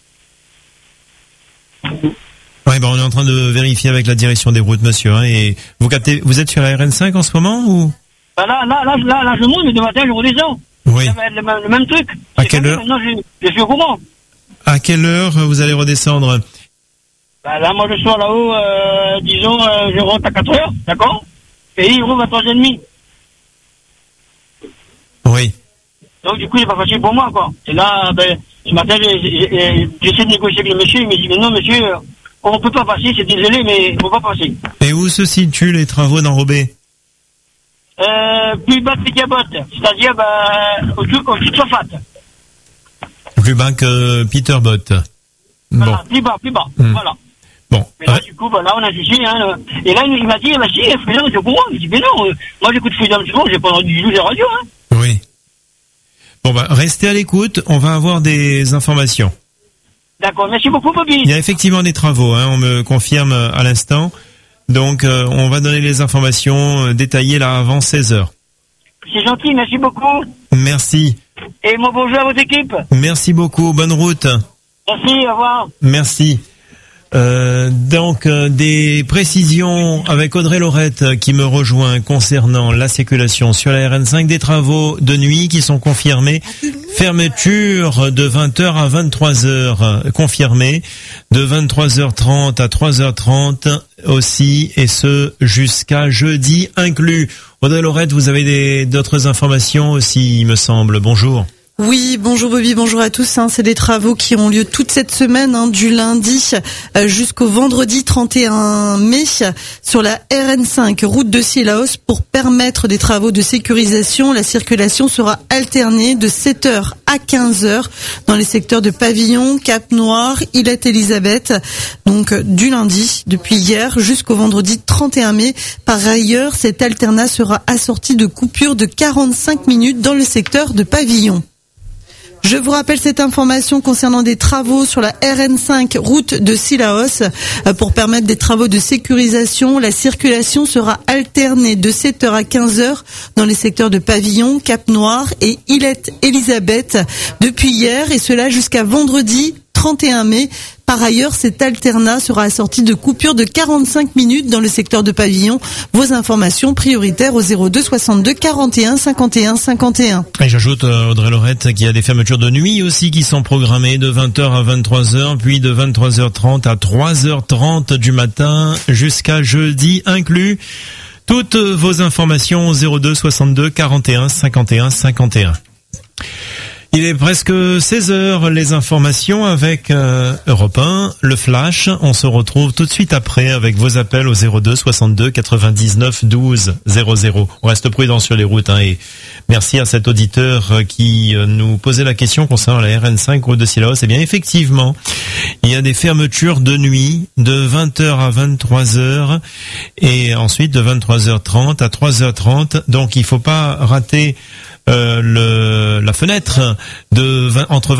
Ouais, ben, on est en train de vérifier avec la direction des routes, monsieur, hein, et vous captez, vous êtes sur la R N cinq en ce moment, ou? Ben là, là, là, là, là, je monte, mais de matin, je redescends. Oui. Le, le, le, le même truc. À quelle heure? Maintenant, je, je suis au courant. À quelle heure vous allez redescendre? Ben là, moi, je sors là-haut, euh, disons, euh, je rentre à quatre heures, d'accord? Et il rouvre à trois heures trente. Oui. Donc, du coup, c'est pas facile pour moi, quoi. Et là, ben, ce matin, j'essaie de négocier avec le monsieur, il me dit, mais non, monsieur, on peut pas passer, c'est désolé, mais on peut pas passer. Et où se situent les travaux d'enrobé? Euh, plus bas que les cabottes, c'est-à-dire, ben, au-dessus, au-dessus de Sofat. Plus bas que Peterbot. Voilà, bon. plus bas, plus bas, mmh. voilà. Bon. Mais là, du coup, ben, là, on a jugé, hein. Et là, il m'a dit, bah, si, Freedom, c'est au courant. Je dis, mais non, euh, moi, j'écoute Freedom, c'est bon, j'ai pas entendu du tout la radio, hein. Oui. Bon, bah, restez à l'écoute, on va avoir des informations. D'accord, merci beaucoup, Bobby. Il y a effectivement des travaux, hein, on me confirme à l'instant. Donc, euh, on va donner les informations euh, détaillées là avant seize heures. C'est gentil, merci beaucoup. Merci. Et mon bonjour à votre équipe. Merci beaucoup, bonne route. Merci, au revoir. Merci. Euh, donc, euh, des précisions avec Audrey Laurette qui me rejoint concernant la circulation sur la R N cinq, des travaux de nuit qui sont confirmés. Fermeture de vingt heures à vingt-trois heures confirmée, de vingt-trois heures trente à trois heures trente aussi, et ce jusqu'à jeudi inclus. Audrey Laurette, vous avez des, d'autres informations aussi, il me semble. Bonjour. Oui, bonjour Bobby, bonjour à tous. Hein, c'est des travaux qui ont lieu toute cette semaine, hein, du lundi euh, jusqu'au vendredi trente et un mai sur la R N cinq, route de Silaos, pour permettre des travaux de sécurisation. La circulation sera alternée de sept heures à quinze heures dans les secteurs de Pavillon, Cap-Noir, Îlette-Élisabeth. Donc du lundi, depuis hier, jusqu'au vendredi trente et un mai. Par ailleurs, cet alternat sera assorti de coupures de quarante-cinq minutes dans le secteur de Pavillon. Je vous rappelle cette information concernant des travaux sur la R N cinq, route de Silaos. Pour permettre des travaux de sécurisation, la circulation sera alternée de sept heures à quinze heures dans les secteurs de Pavillon, Cap-Noir et Îlette-Élisabeth depuis hier, et cela jusqu'à vendredi trente et un mai. Par ailleurs, cet alternat sera assorti de coupures de quarante-cinq minutes dans le secteur de Pavillon. Vos informations prioritaires au zéro deux soixante-deux quarante et un cinquante et un cinquante et un. Et j'ajoute, Audrey Laurette, qu'il y a des fermetures de nuit aussi qui sont programmées de vingt heures à vingt-trois heures, puis de vingt-trois heures trente à trois heures trente du matin jusqu'à jeudi inclus. Toutes vos informations au zéro deux soixante-deux quarante et un cinquante et un cinquante et un. Il est presque seize heures, les informations avec euh, Europe un, le Flash. On se retrouve tout de suite après avec vos appels au zéro deux soixante-deux quatre-vingt-dix-neuf douze zéro zéro. On reste prudent sur les routes, hein, et merci à cet auditeur qui nous posait la question concernant la R N cinq route de Sillaos. Eh bien, effectivement, il y a des fermetures de nuit de vingt heures à vingt-trois heures et ensuite de vingt-trois heures trente à trois heures trente. Donc, il faut pas rater Euh, le, la fenêtre de vingt, entre